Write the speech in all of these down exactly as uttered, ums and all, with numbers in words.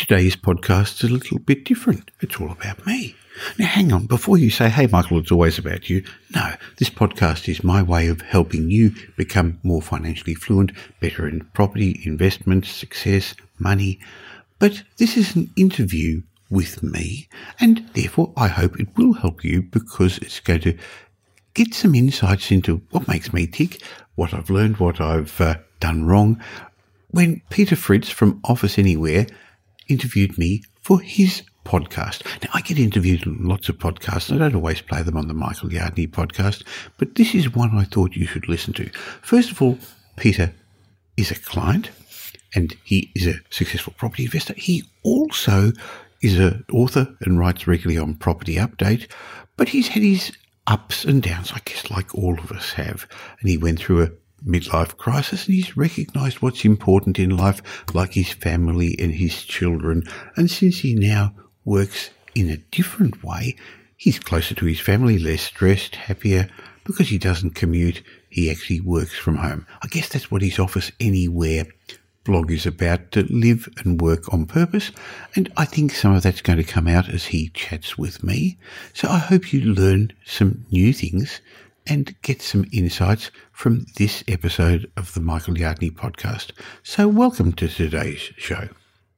Today's podcast is a little bit different. It's all about me. Now, hang on. Before you say, hey, Michael, it's always about you. No, this podcast is my way of helping you become more financially fluent, better in property, investments, success, money. But this is an interview with me, and therefore I hope it will help you because it's going to get some insights into what makes me tick, what I've learned, what I've uh, done wrong. When Peter Fritz from Office Anywhere interviewed me for his podcast. Now, I get interviewed on lots of podcasts. I don't always play them on the Michael Yardney podcast, but this is one I thought you should listen to. First of all, Peter is a client and he is a successful property investor. He also is an author and writes regularly on Property Update, but he's had his ups and downs, I guess, like all of us have. And he went through a midlife crisis and he's recognised what's important in life, like his family and his children. And since he now works in a different way, he's closer to his family, less stressed, happier, because he doesn't commute. He actually works from home. I guess that's what his Office Anywhere blog is about, to live and work on purpose. And I think some of that's going to come out as he chats with me. So I hope you learn some new things and get some insights from this episode of the Michael Yardney podcast. So welcome to today's show.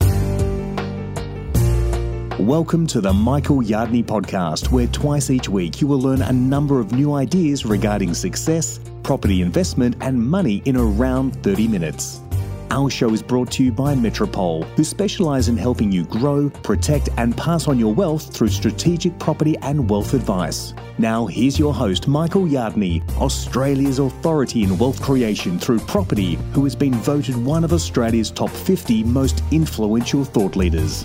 Welcome to the Michael Yardney podcast, where twice each week you will learn a number of new ideas regarding success, property investment and money in around thirty minutes. Our show is brought to you by Metropole, who specialise in helping you grow, protect and pass on your wealth through strategic property and wealth advice. Now here's your host, Michael Yardney, Australia's authority in wealth creation through property, who has been voted one of Australia's top fifty most influential thought leaders.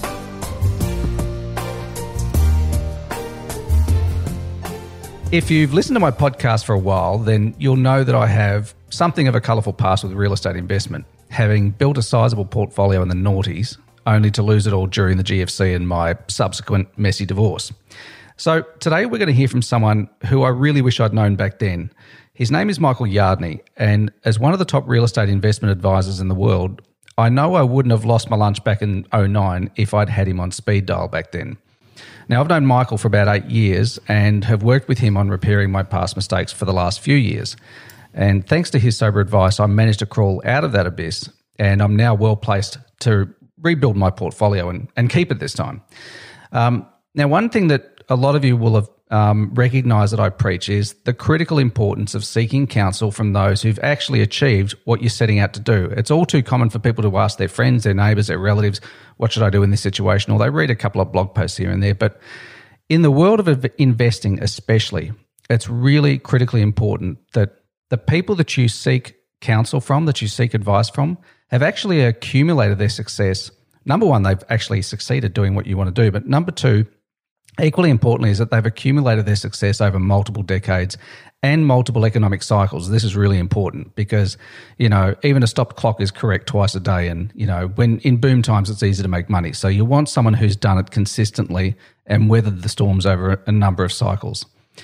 If you've listened to my podcast for a while, then you'll know that I have something of a colourful past with real estate investment, having built a sizable portfolio in the noughties, only to lose it all during the G F C and my subsequent messy divorce. So today we're going to hear from someone who I really wish I'd known back then. His name is Michael Yardney, and as one of the top real estate investment advisors in the world, I know I wouldn't have lost my lunch back in oh nine if I'd had him on speed dial back then. Now, I've known Michael for about eight years and have worked with him on repairing my past mistakes for the last few years. And thanks to his sober advice, I managed to crawl out of that abyss, and I'm now well placed to rebuild my portfolio and, and keep it this time. Um, now, one thing that a lot of you will have um, recognised that I preach is the critical importance of seeking counsel from those who've actually achieved what you're setting out to do. It's all too common for people to ask their friends, their neighbours, their relatives, what should I do in this situation? Or they read a couple of blog posts here and there. But in the world of investing especially, it's really critically important that the people that you seek counsel from, that you seek advice from, have actually accumulated their success. Number one, they've actually succeeded doing what you want to do. But number two, equally importantly, is that they've accumulated their success over multiple decades and multiple economic cycles. This is really important because, you know, even a stopped clock is correct twice a day. And, you know, when in boom times, it's easy to make money. So you want someone who's done it consistently and weathered the storms over a number of cycles.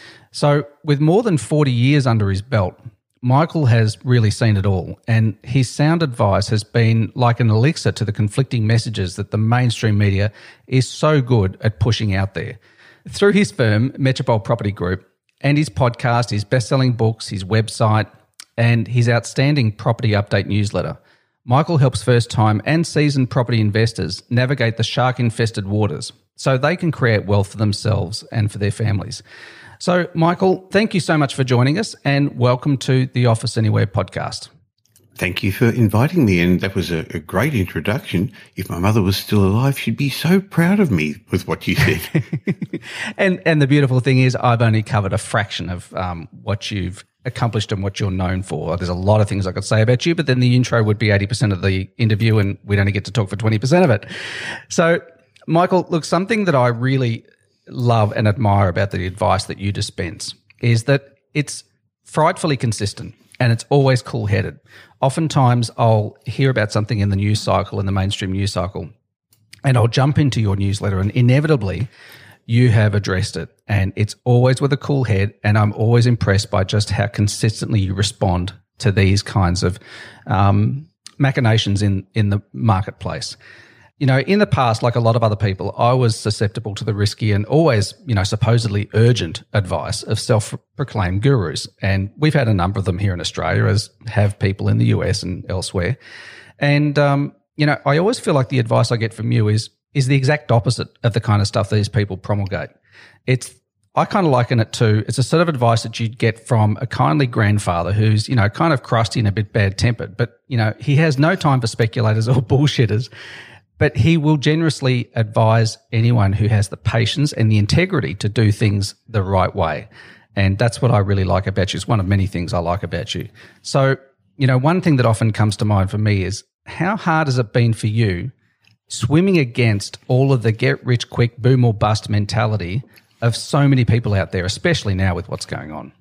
So with more than forty years under his belt, Michael has really seen it all, and his sound advice has been like an elixir to the conflicting messages that the mainstream media is so good at pushing out there. Through his firm, Metropole Property Group, and his podcast, his best-selling books, his website, and his outstanding Property Update newsletter, Michael helps first-time and seasoned property investors navigate the shark-infested waters so they can create wealth for themselves and for their families. So, Michael, thank you so much for joining us and welcome to the Office Anywhere podcast. Thank you for inviting me, and that was a, a great introduction. If my mother was still alive, she'd be so proud of me with what you said. and and the beautiful thing is I've only covered a fraction of um, what you've accomplished and what you're known for. There's a lot of things I could say about you, but then the intro would be eighty percent of the interview and we'd only get to talk for twenty percent of it. So, Michael, look, something that I really love and admire about the advice that you dispense is that it's frightfully consistent and it's always cool-headed. Oftentimes I'll hear about something in the news cycle, in the mainstream news cycle, and I'll jump into your newsletter and inevitably you have addressed it, and it's always with a cool head, and I'm always impressed by just how consistently you respond to these kinds of um, machinations in, in the marketplace. You know, in the past, like a lot of other people, I was susceptible to the risky and always, you know, supposedly urgent advice of self-proclaimed gurus. And we've had a number of them here in Australia, as have people in the U S and elsewhere. And, um, you know, I always feel like the advice I get from you is is the exact opposite of the kind of stuff these people promulgate. It's I kind of liken it to, it's a sort of advice that you'd get from a kindly grandfather who's, you know, kind of crusty and a bit bad-tempered, but, you know, he has no time for speculators or bullshitters, but he will generously advise anyone who has the patience and the integrity to do things the right way. And that's what I really like about you. It's one of many things I like about you. So, you know, one thing that often comes to mind for me is, how hard has it been for you swimming against all of the get-rich-quick, boom or bust mentality of so many people out there, especially now with what's going on?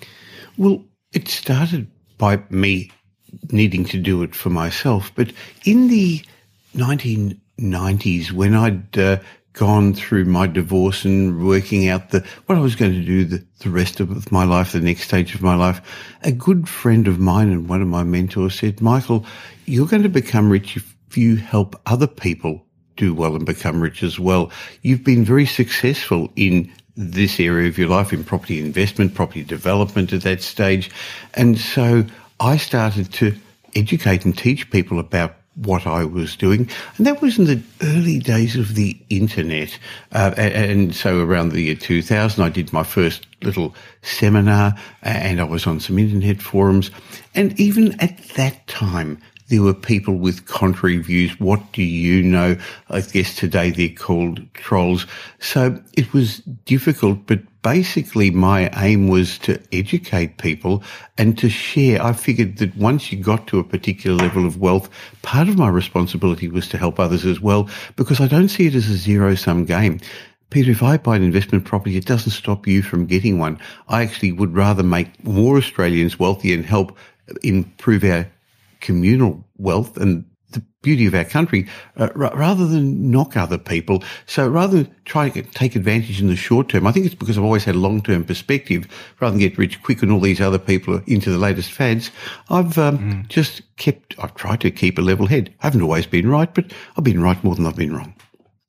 Well, it started by me needing to do it for myself. But in the nineteen nineties, when I'd uh, gone through my divorce and working out the what I was going to do the, the rest of my life, the next stage of my life, a good friend of mine and one of my mentors said, Michael, you're going to become rich if you help other people do well and become rich as well. You've been very successful in this area of your life, in property investment, property development at that stage. And so I started to educate and teach people about what I was doing. And that was in the early days of the internet. Uh, and so around the year two thousand, I did my first little seminar and I was on some internet forums. And even at that time, there were people with contrary views. What do you know? I guess today they're called trolls. So it was difficult, but basically my aim was to educate people and to share. I figured that once you got to a particular level of wealth, part of my responsibility was to help others as well, because I don't see it as a zero-sum game. Peter, if I buy an investment property, it doesn't stop you from getting one. I actually would rather make more Australians wealthy and help improve our communal wealth and the beauty of our country, uh, r- rather than knock other people. So rather than try to get, take advantage in the short term, I think it's because I've always had a long-term perspective, rather than get rich quick and all these other people are into the latest fads, I've um, mm. just kept, I've tried to keep a level head. I haven't always been right, but I've been right more than I've been wrong.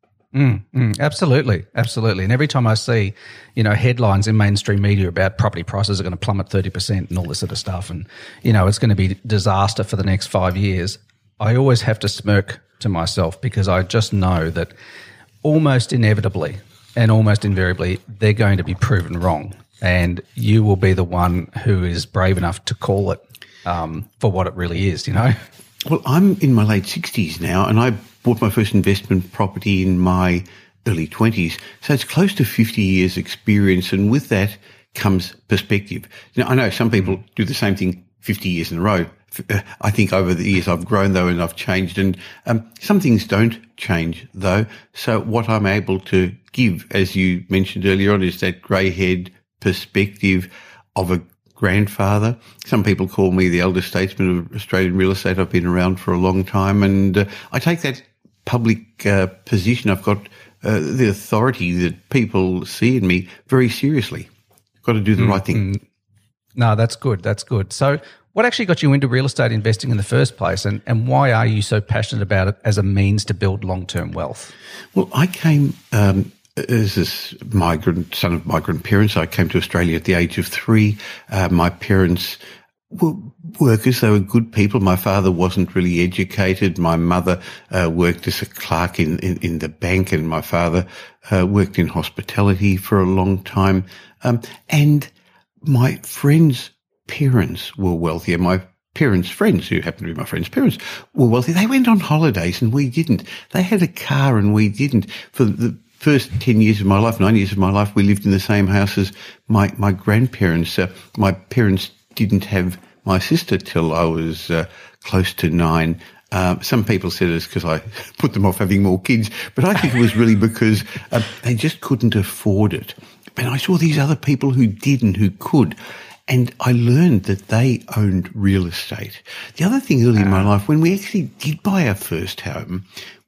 Mm, mm, absolutely, absolutely. And every time I see, you know, headlines in mainstream media about property prices are going to plummet thirty percent and all this sort of stuff, and, you know, it's going to be disaster for the next five years, I always have to smirk to myself, because I just know that almost inevitably and almost invariably they're going to be proven wrong, and you will be the one who is brave enough to call it um, for what it really is, you know? Well, I'm in my late sixties now, and I bought my first investment property in my early twenties. So it's close to fifty years experience, and with that comes perspective. Now, I know some people do the same thing fifty years in a row. I think over the years I've grown, though, and I've changed, and um, some things don't change, though. So what I'm able to give, as you mentioned earlier on, is that grey-haired perspective of a grandfather. Some people call me the elder statesman of Australian real estate. I've been around for a long time, and uh, I take that public uh, position. I've got uh, the authority that people see in me very seriously. Got to do the mm-hmm. right thing. No, that's good. That's good. So what actually got you into real estate investing in the first place, and, and why are you so passionate about it as a means to build long-term wealth? Well, I came um, as a migrant, son of migrant parents. I came to Australia at the age of three. Uh, my parents were workers. They were good people. My father wasn't really educated. My mother uh, worked as a clerk in, in, in the bank, and my father uh, worked in hospitality for a long time. Um, and my friends' parents were wealthier. My parents' friends, who happened to be my friends' parents, were wealthy. They went on holidays and we didn't. They had a car and we didn't. For the first ten years of my life, nine years of my life, we lived in the same house as my, my grandparents. Uh, my parents didn't have my sister till I was uh, close to nine. Uh, some people said it's because I put them off having more kids, but I think it was really because uh, they just couldn't afford it. And I saw these other people who did and who could, and I learned that they owned real estate. The other thing early in my life, when we actually did buy our first home,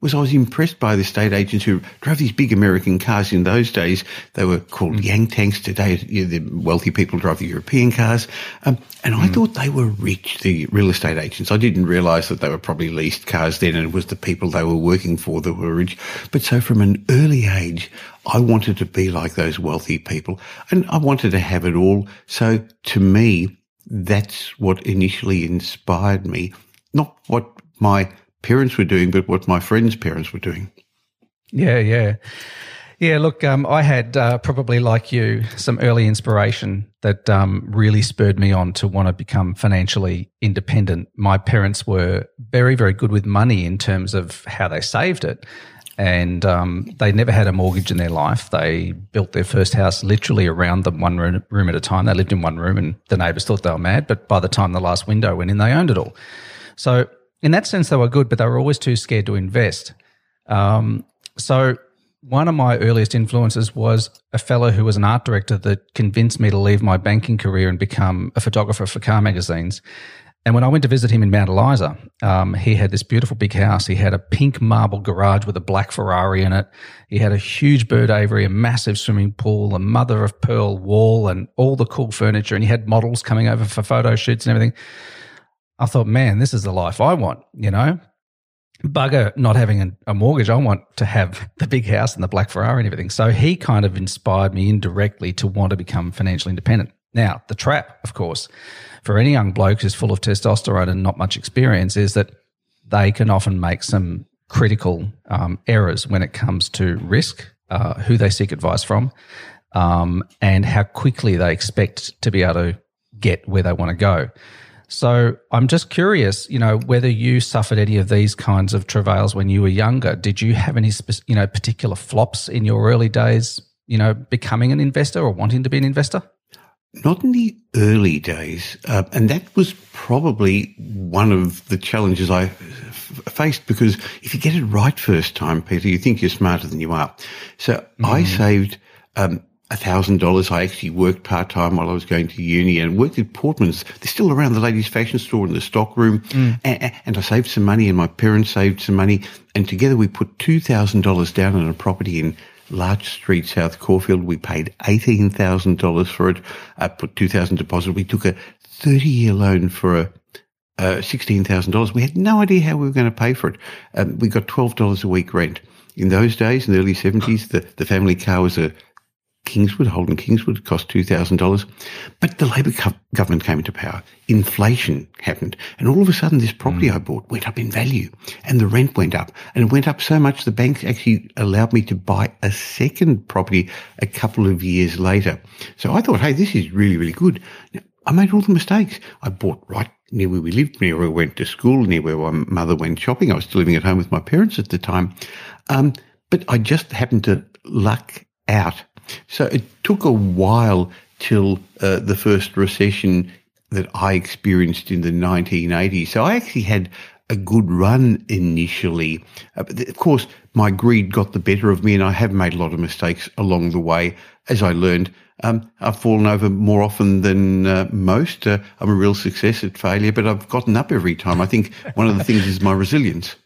was I was impressed by the estate agents who drove these big American cars. In those days, they were called mm. Yang Tanks. Today, you know, the wealthy people drive the European cars. Um, and I mm. thought they were rich, the real estate agents. I didn't realise that they were probably leased cars then, and it was the people they were working for that were rich. But so from an early age, I wanted to be like those wealthy people, and I wanted to have it all. So to me, that's what initially inspired me, not what my parents were doing, but what my friends' parents were doing. Yeah, yeah. Yeah, look, um, I had uh, probably like you some early inspiration that um, really spurred me on to want to become financially independent. My parents were very, very good with money in terms of how they saved it. And um, they never had a mortgage in their life. They built their first house literally around them, one room, room at a time. They lived in one room and the neighbours thought they were mad. But by the time the last window went in, they owned it all. So in that sense, they were good, but they were always too scared to invest. Um, so one of my earliest influences was a fellow who was an art director that convinced me to leave my banking career and become a photographer for car magazines. And when I went to visit him in Mount Eliza, um, he had this beautiful big house. He had a pink marble garage with a black Ferrari in it. He had a huge bird aviary, a massive swimming pool, a mother of pearl wall, and all the cool furniture. And he had models coming over for photo shoots and everything. I thought, man, this is the life I want, you know. Bugger not having a, a mortgage. I want to have the big house and the black Ferrari and everything. So he kind of inspired me indirectly to want to become financially independent. Now, the trap, of course, for any young bloke who's full of testosterone and not much experience is that they can often make some critical um, errors when it comes to risk, uh, who they seek advice from, um, and how quickly they expect to be able to get where they want to go. So I'm just curious, you know, whether you suffered any of these kinds of travails when you were younger. Did you have any, you know, particular flops in your early days, you know, becoming an investor or wanting to be an investor? Not in the early days, uh, and that was probably one of the challenges I f- faced, because if you get it right first time, Peter, you think you're smarter than you are. So mm-hmm. I saved um, one thousand dollars. I actually worked part-time while I was going to uni and worked at Portman's. They're still around, the ladies' fashion store in the stock room. Mm. And, and I saved some money, and my parents saved some money, and together we put two thousand dollars down on a property in Larch Street, South Caulfield. We paid eighteen thousand dollars for it, uh, put two thousand dollars deposit. We took a thirty-year loan for a, uh, sixteen thousand dollars. We had no idea how we were going to pay for it. Um, we got twelve dollars a week rent. In those days, in the early seventies, the, the family car was a Kingswood, Holden Kingswood. It cost two thousand dollars. But the Labor co- government came into power. Inflation happened. And all of a sudden, this property mm. I bought went up in value, and the rent went up. And it went up so much the bank actually allowed me to buy a second property a couple of years later. So I thought, hey, this is really, really good. Now, I made all the mistakes. I bought right near where we lived, near where we went to school, near where my mother went shopping. I was still living at home with my parents at the time. Um, but I just happened to luck out. So it took a while till uh, the first recession that I experienced in the nineteen eighties. So I actually had a good run initially. Uh, but of course, my greed got the better of me, and I have made a lot of mistakes along the way. As I learned, um, I've fallen over more often than uh, most. Uh, I'm a real success at failure, but I've gotten up every time. I think one of the things is my resilience.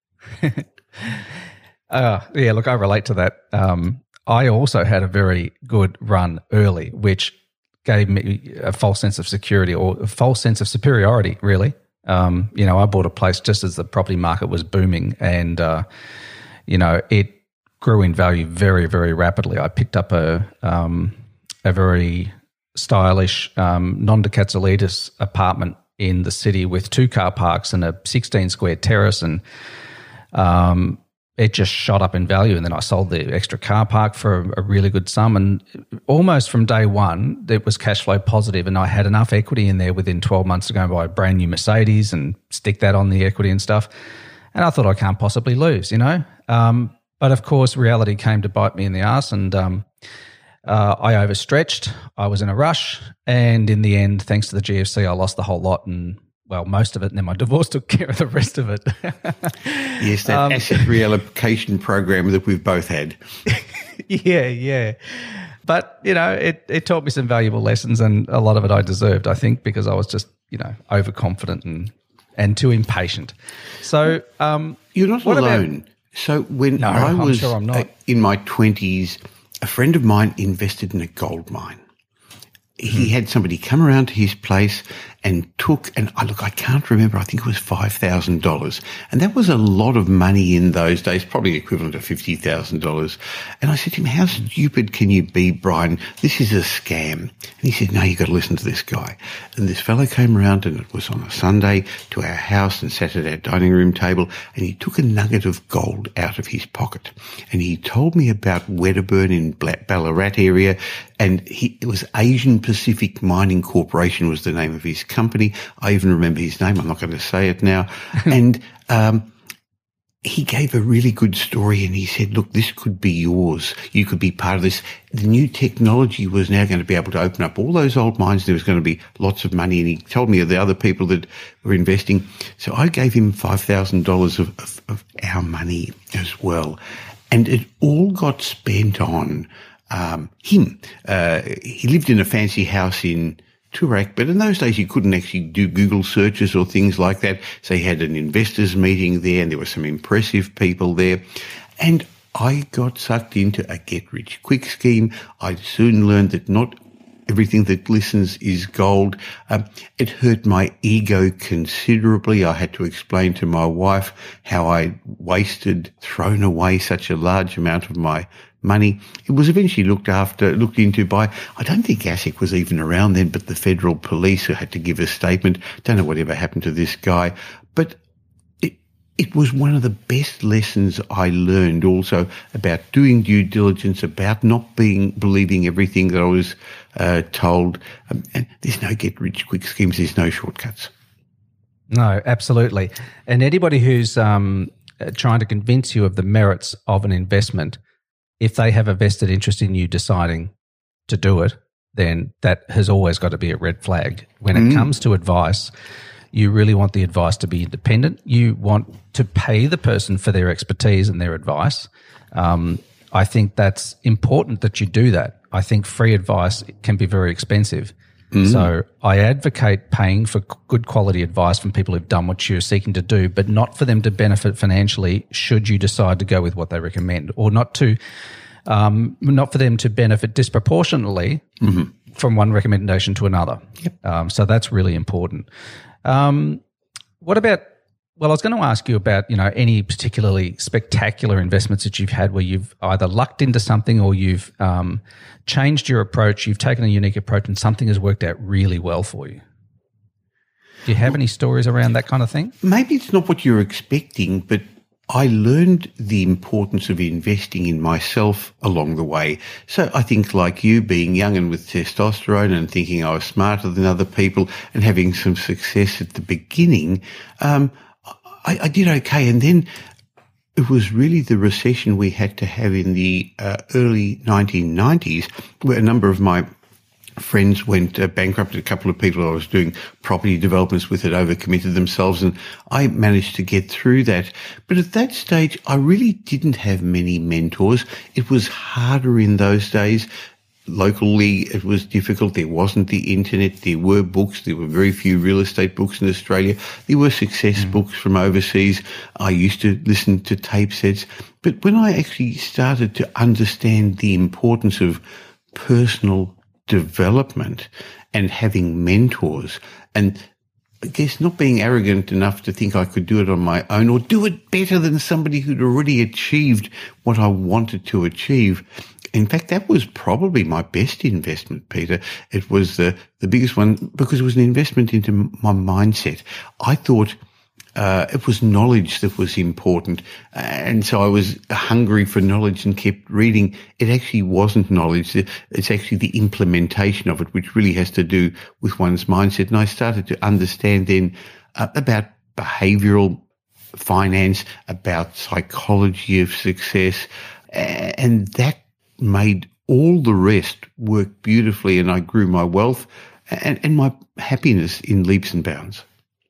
uh, yeah, look, I relate to that. Um, I also had a very good run early, which gave me a false sense of security, or a false sense of superiority, really. Um, you know, I bought a place just as the property market was booming, and, uh, you know, it grew in value very, very rapidly. I picked up a um, a very stylish um, non-De Catsoulitis apartment in the city with two car parks and a sixteen square terrace, and um it just shot up in value. And then I sold the extra car park for a really good sum. And almost from day one, it was cash flow positive. And I had enough equity in there within twelve months to go and buy a brand new Mercedes and stick that on the equity and stuff. And I thought, I can't possibly lose, you know. Um, but of course, reality came to bite me in the ass, and um, uh, I overstretched. I was in a rush. And in the end, thanks to the G F C, I lost the whole lot, and well, most of it, and then my divorce took care of the rest of it. Yes, that um, asset reallocation program that we've both had. Yeah, yeah. But, you know, it, it taught me some valuable lessons, and a lot of it I deserved, I think, because I was just, you know, overconfident and, and too impatient. So um, you're not alone. About, So when No, I I'm was sure I'm not. uh, in my twenties, a friend of mine invested in a gold mine. He had somebody come around to his place and took, and I look, I can't remember, I think it was five thousand dollars. And that was a lot of money in those days, probably equivalent to fifty thousand dollars. And I said to him, how stupid can you be, Brian? This is a scam. And he said, no, you've got to listen to this guy. And this fellow came around, and it was on a Sunday, to our house and sat at our dining room table, and he took a nugget of gold out of his pocket. And he told me about Wedderburn in Ballarat area, and he, it was Asian Pacific Mining Corporation was the name of his company. I even remember his name. I'm not going to say it now. And um, he gave a really good story, and he said, look, this could be yours. You could be part of this. The new technology was now going to be able to open up all those old mines. There was going to be lots of money. And he told me of the other people that were investing. So I gave him five thousand dollars of, of, of our money as well. And it all got spent on um, him. Uh, he lived in a fancy house in Toorak, but in those days you couldn't actually do Google searches or things like that. So he had an investors meeting there, and there were some impressive people there. And I got sucked into a get-rich-quick scheme. I soon learned that not everything that glistens is gold. Um, it hurt my ego considerably. I had to explain to my wife how I wasted, thrown away such a large amount of my money. It was eventually looked after, looked into by, I don't think ASIC was even around then, but the federal police who had to give a statement. Don't know whatever happened to this guy, but it, it was one of the best lessons I learned also about doing due diligence, about not being, believing everything that I was uh, told. Um, and there's no get rich quick schemes. There's no shortcuts. No, absolutely. And anybody who's um, trying to convince you of the merits of an investment, if they have a vested interest in you deciding to do it, then that has always got to be a red flag. When it mm. comes to advice, you really want the advice to be independent. You want to pay the person for their expertise and their advice. Um, I think that's important that you do that. I think free advice can be very expensive. Mm. So I advocate paying for good quality advice from people who've done what you're seeking to do, but not for them to benefit financially should you decide to go with what they recommend, or not to, um, not for them to benefit disproportionately mm-hmm. from one recommendation to another. Yep. Um, so that's really important. Um, what about, well, I was going to ask you about, you know, any particularly spectacular investments that you've had where you've either lucked into something or you've um, changed your approach, you've taken a unique approach and something has worked out really well for you. Do you have any stories around that kind of thing? Maybe it's not what you're expecting, but I learned the importance of investing in myself along the way. So I think, like you, being young and with testosterone and thinking I was smarter than other people and having some success at the beginning, um, I, I did okay. And then it was really the recession we had to have in the uh, early nineteen nineties, where a number of my friends went uh, bankrupt. A couple of people I was doing property developments with had overcommitted themselves, and I managed to get through that. But at that stage, I really didn't have many mentors. It was harder in those days. Locally, it was difficult. There wasn't the internet. There were books. There were very few real estate books in Australia. There were success mm. books from overseas. I used to listen to tape sets. But when I actually started to understand the importance of personal development and having mentors, and I guess not being arrogant enough to think I could do it on my own or do it better than somebody who'd already achieved what I wanted to achieve. In fact, that was probably my best investment, Peter. It was the, the biggest one because it was an investment into my mindset. I thought uh, it was knowledge that was important. And so I was hungry for knowledge and kept reading. It actually wasn't knowledge. It's actually the implementation of it, which really has to do with one's mindset. And I started to understand then uh, about behavioral finance, about psychology of success, and that made all the rest work beautifully, and I grew my wealth and, and my happiness in leaps and bounds.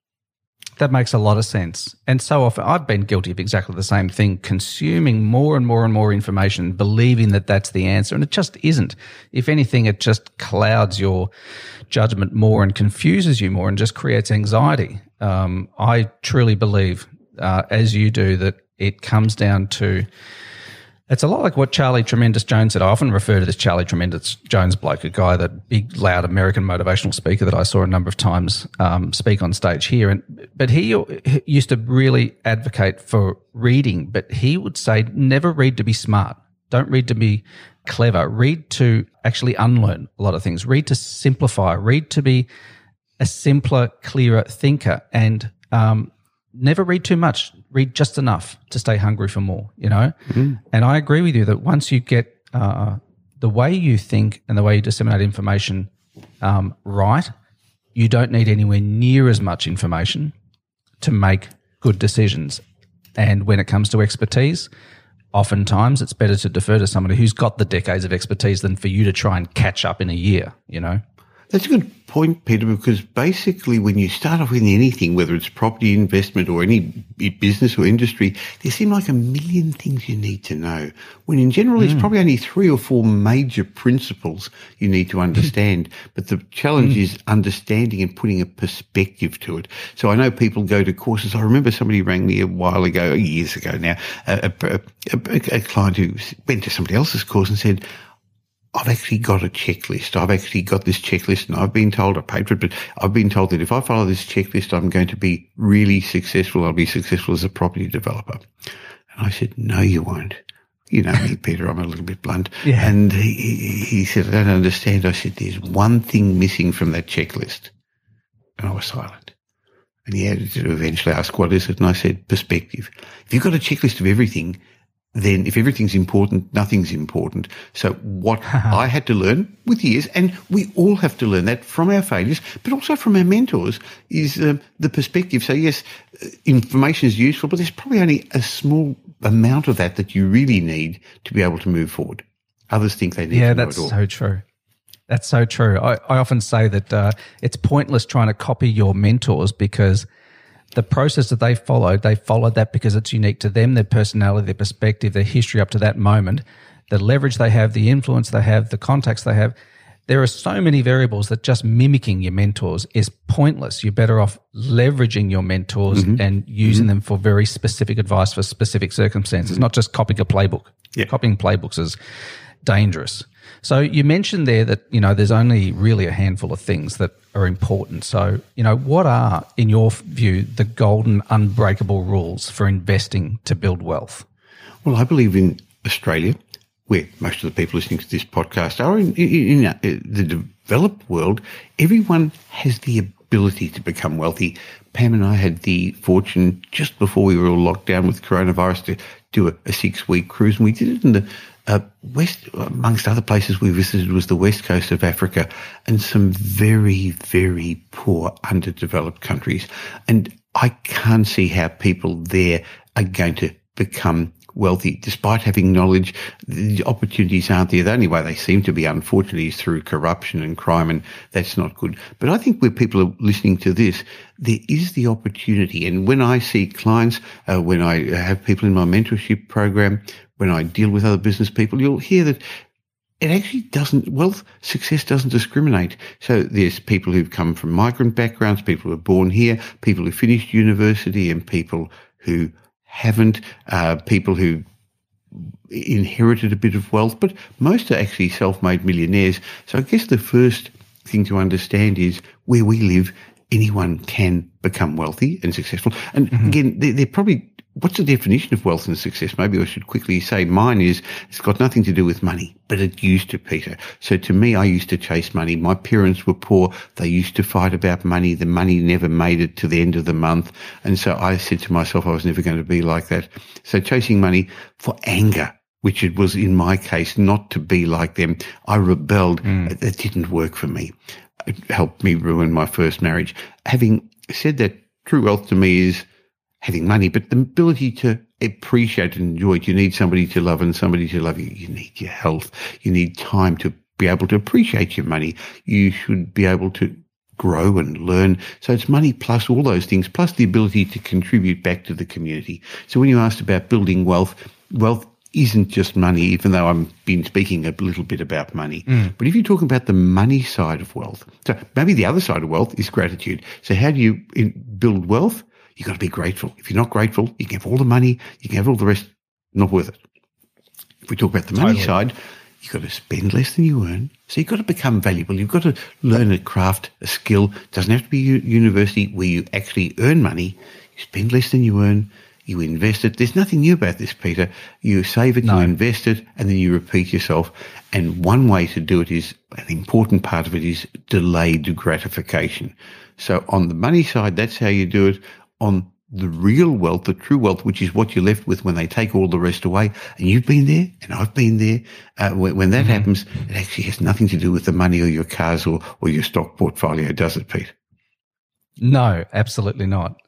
That makes a lot of sense. And so often I've been guilty of exactly the same thing, consuming more and more and more information, believing that that's the answer, and it just isn't. If anything, it just clouds your judgment more and confuses you more and just creates anxiety. Um, I truly believe, uh, as you do, that it comes down to, it's a lot like what Charlie Tremendous Jones said. I often refer to this Charlie Tremendous Jones bloke, a guy, that big, loud American motivational speaker that I saw a number of times um, speak on stage here. And But he, he used to really advocate for reading, but he would say, never read to be smart. Don't read to be clever. Read to actually unlearn a lot of things. Read to simplify. Read to be a simpler, clearer thinker. And um, never read too much. Read just enough to stay hungry for more, you know? Mm-hmm. And I agree with you that once you get uh, the way you think and the way you disseminate information um, right, you don't need anywhere near as much information to make good decisions. And when it comes to expertise, oftentimes it's better to defer to somebody who's got the decades of expertise than for you to try and catch up in a year, you know? That's a good point, Peter, because basically when you start off in anything, whether it's property investment or any business or industry, there seem like a million things you need to know, when in general mm. it's probably only three or four major principles you need to understand. But the challenge mm. is understanding and putting a perspective to it. So I know people go to courses. I remember somebody rang me a while ago, years ago now, a, a, a, a client who went to somebody else's course and said, I've actually got a checklist. I've actually got this checklist, and I've been told, I paid for it, but I've been told that if I follow this checklist, I'm going to be really successful. I'll be successful as a property developer. And I said, no, you won't. You know me, Peter, I'm a little bit blunt. Yeah. And he, he said, I don't understand. I said, there's one thing missing from that checklist. And I was silent. And he had to eventually ask, what is it? And I said, perspective. If you've got a checklist of everything, then if everything's important, nothing's important. So what I had to learn with years, and we all have to learn that from our failures, but also from our mentors, is uh, the perspective. So yes, information is useful, but there's probably only a small amount of that that you really need to be able to move forward. Others think they need yeah, to know it all. Yeah, that's so true. That's so true. I, I often say that uh, it's pointless trying to copy your mentors, because the process that they followed, they followed that because it's unique to them, their personality, their perspective, their history up to that moment, the leverage they have, the influence they have, the contacts they have. There are so many variables that just mimicking your mentors is pointless. You're better off leveraging your mentors mm-hmm. and using mm-hmm. them for very specific advice for specific circumstances, mm-hmm. not just copying a playbook. Yeah. Copying playbooks is dangerous. So you mentioned there that, you know, there's only really a handful of things that are important. So, you know, what are, in your view, the golden unbreakable rules for investing to build wealth? Well, I believe in Australia, where most of the people listening to this podcast are, in, in, in the developed world, everyone has the ability to become wealthy. Pam and I had the fortune just before we were all locked down with coronavirus to do a, a six-week cruise, and we did it in the Uh, west, amongst other places we visited, was the west coast of Africa and some very, very poor, underdeveloped countries. And I can't see how people there are going to become wealthy despite having knowledge. The opportunities aren't there. The only way they seem to be, unfortunately, is through corruption and crime, and that's not good. But I think where people are listening to this, there is the opportunity. And when I see clients, uh, when I have people in my mentorship program, when I deal with other business people, you'll hear that it actually doesn't, wealth, success doesn't discriminate. So there's people who've come from migrant backgrounds, people who are born here, people who finished university, and people who haven't, uh, people who inherited a bit of wealth, but most are actually self-made millionaires. So I guess the first thing to understand is where we live, anyone can become wealthy and successful. And mm-hmm. again, they're, they're probably, what's the definition of wealth and success? Maybe I should quickly say mine is, it's got nothing to do with money, but it used to, Peter. So to me, I used to chase money. My parents were poor. They used to fight about money. The money never made it to the end of the month. And so I said to myself, I was never going to be like that. So chasing money for anger, which it was in my case not to be like them. I rebelled. Mm. It didn't work for me. It helped me ruin my first marriage. Having said that, true wealth to me is having money, but the ability to appreciate and enjoy it. You need somebody to love and somebody to love you. You need your health. You need time to be able to appreciate your money. You should be able to grow and learn. So it's money plus all those things, plus the ability to contribute back to the community. So when you asked about building wealth, wealth isn't just money, even though I've been speaking a little bit about money. Mm. But if you're talking about the money side of wealth, so maybe the other side of wealth is gratitude. So how do you build wealth? You've got to be grateful. If you're not grateful, you can have all the money, you can have all the rest, not worth it. If we talk about the money Totally. side, you've got to spend less than you earn. So you've got to become valuable. You've got to learn a craft, a skill. It doesn't have to be u- university where you actually earn money. You spend less than you earn. You invest it. There's nothing new about this, Peter. You save it, No. you invest it, and then you repeat yourself. And one way to do it is, an important part of it is delayed gratification. So on the money side, that's how you do it. On the real wealth, the true wealth, which is what you're left with when they take all the rest away, and you've been there, and I've been there, uh, when, when that mm-hmm. happens, it actually has nothing to do with the money or your cars or, or your stock portfolio, does it, Pete? No, absolutely not.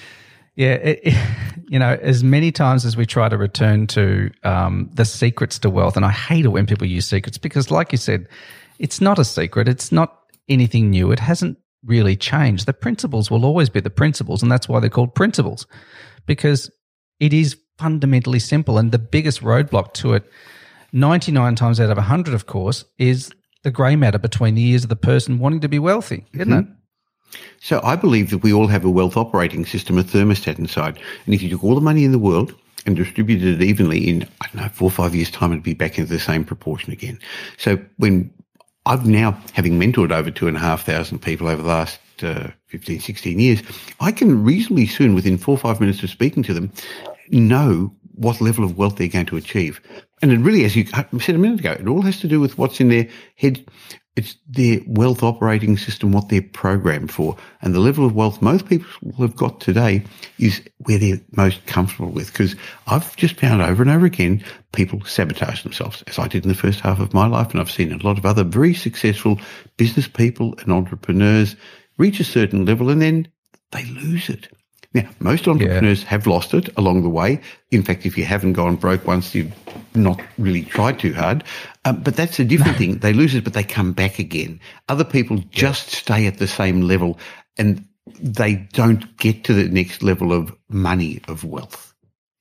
Yeah, it, it, you know, as many times as we try to return to um, the secrets to wealth, and I hate it when people use secrets because, like you said, it's not a secret. It's not anything new. It hasn't really changed. The principles will always be the principles, and that's why they're called principles, because it is fundamentally simple. And the biggest roadblock to it, ninety-nine times out of one hundred, of course, is the grey matter between the ears of the person wanting to be wealthy, isn't mm-hmm. it? So I believe that we all have a wealth operating system, a thermostat inside. And if you took all the money in the world and distributed it evenly in, I don't know, four or five years' time, it'd be back into the same proportion again. So when I've now, having mentored over two and a half thousand people over the last uh, fifteen, sixteen years, I can reasonably soon, within four or five minutes of speaking to them, know what level of wealth they're going to achieve. And it really, as you said a minute ago, it all has to do with what's in their head. It's their wealth operating system, what they're programmed for. And the level of wealth most people have got today is where they're most comfortable with. Because I've just found over and over again, people sabotage themselves, as I did in the first half of my life. And I've seen a lot of other very successful business people and entrepreneurs reach a certain level and then they lose it. Now, most entrepreneurs yeah. have lost it along the way. In fact, if you haven't gone broke once, you've not really tried too hard. Um, but that's a different thing. They lose it, but they come back again. Other people just yeah. stay at the same level and they don't get to the next level of money, of wealth.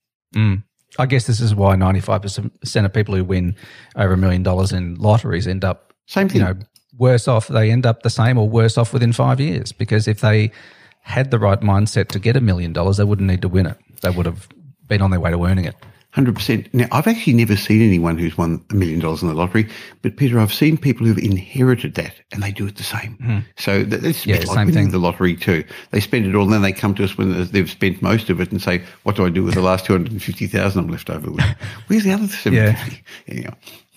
Mm. I guess this is why ninety-five percent of people who win over a million dollars in lotteries end up same thing. You know, worse off. They end up the same or worse off within five years because if they had the right mindset to get a million dollars, they wouldn't need to win it. They would have been on their way to earning it. one hundred percent. Now, I've actually never seen anyone who's won a million dollars in the lottery, but Peter, I've seen people who've inherited that and they do it the same. Mm. So that's a yeah, bit like winning thing. the lottery too. They spend it all and then they come to us when they've spent most of it and say, what do I do with the last two hundred fifty thousand I'm left over with? Where's the other seven hundred fifty? Yeah. Anyway.